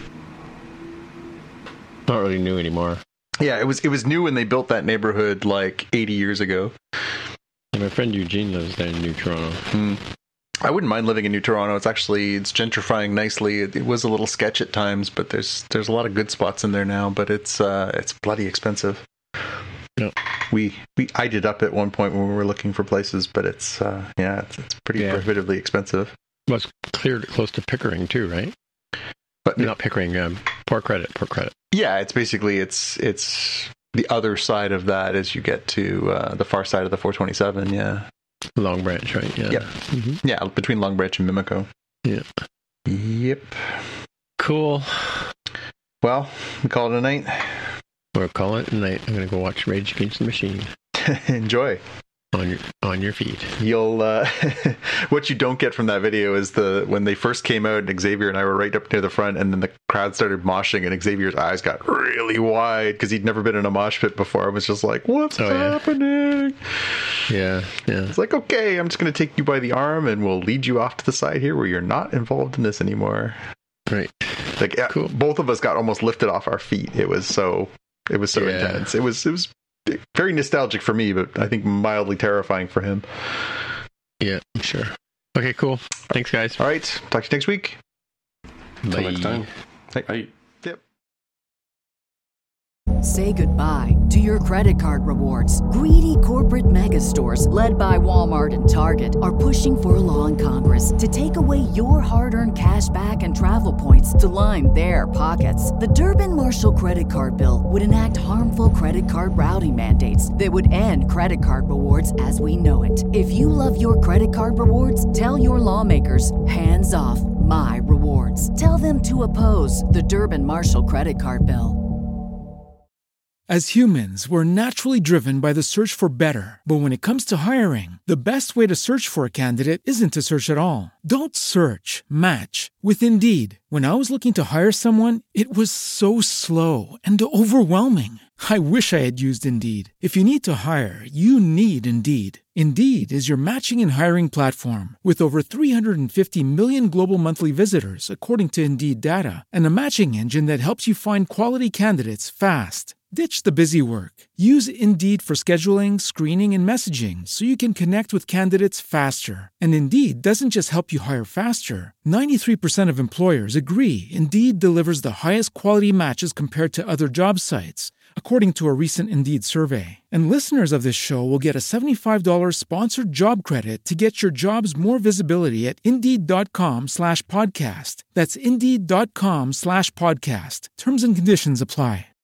Not really new anymore. Yeah, it was it was new when they built that neighborhood like eighty years ago. And my friend Eugene lives there in New Toronto. Hmm. I wouldn't mind living in New Toronto. It's actually it's gentrifying nicely. It, it was a little sketch at times, but there's there's a lot of good spots in there now. But it's uh, it's bloody expensive. Yep. We we eyed it up at one point when we were looking for places, but it's uh, yeah, it's, it's pretty Yeah. prohibitively expensive. Well, it's cleared close to Pickering too, right? But Not Pickering, um, Port Credit, Port Credit. yeah, it's basically it's it's the other side of that as you get to uh, the far side of the four twenty-seven. Yeah, Long Branch, right? Yeah. Yep. Mhm. yeah, between Long Branch and Mimico. Yeah. Yep. Cool. Well, we call it a night. We'll call it a night. I'm going to go watch Rage Against the Machine. Enjoy. on your on your feed. You'll uh, what you don't get from that video is the when they first came out, and Xavier and I were right up near the front, and then the crowd started moshing, and Xavier's eyes got really wide because he'd never been in a mosh pit before. I was just like, "What's oh, happening?" Yeah, yeah. It's like, okay, I'm just going to take you by the arm, and we'll lead you off to the side here, where you're not involved in this anymore. Right. Like, yeah, cool. Both of us got almost lifted off our feet. It was so, it was so yeah. intense. It was, it was. Very nostalgic for me, but I think mildly terrifying for him. Yeah, I'm sure. Okay, cool. Thanks, guys. All right. Talk to you next week. Until next time. Hey. Bye. Yep. Say goodbye to your credit card rewards. Greedy corporate mega stores, led by Walmart and Target, are pushing for a law in Congress to take away your hard-earned cash back and travel points to line their pockets. The Durbin-Marshall credit card bill would enact harmful credit card routing mandates that would end credit card rewards as we know it. If you love your credit card rewards, tell your lawmakers, hands off my rewards. Tell them to oppose the Durbin-Marshall credit card bill. As humans, we're naturally driven by the search for better. But when it comes to hiring, the best way to search for a candidate isn't to search at all. Don't search, match with Indeed. When I was looking to hire someone, it was so slow and overwhelming. I wish I had used Indeed. If you need to hire, you need Indeed. Indeed is your matching and hiring platform with over three hundred fifty million global monthly visitors, according to Indeed data, and a matching engine that helps you find quality candidates fast. Ditch the busy work. Use Indeed for scheduling, screening, and messaging so you can connect with candidates faster. And Indeed doesn't just help you hire faster. ninety-three percent of employers agree Indeed delivers the highest quality matches compared to other job sites, according to a recent Indeed survey. And listeners of this show will get a seventy-five dollars sponsored job credit to get your jobs more visibility at Indeed.com slash podcast. That's Indeed.com slash podcast. Terms and conditions apply.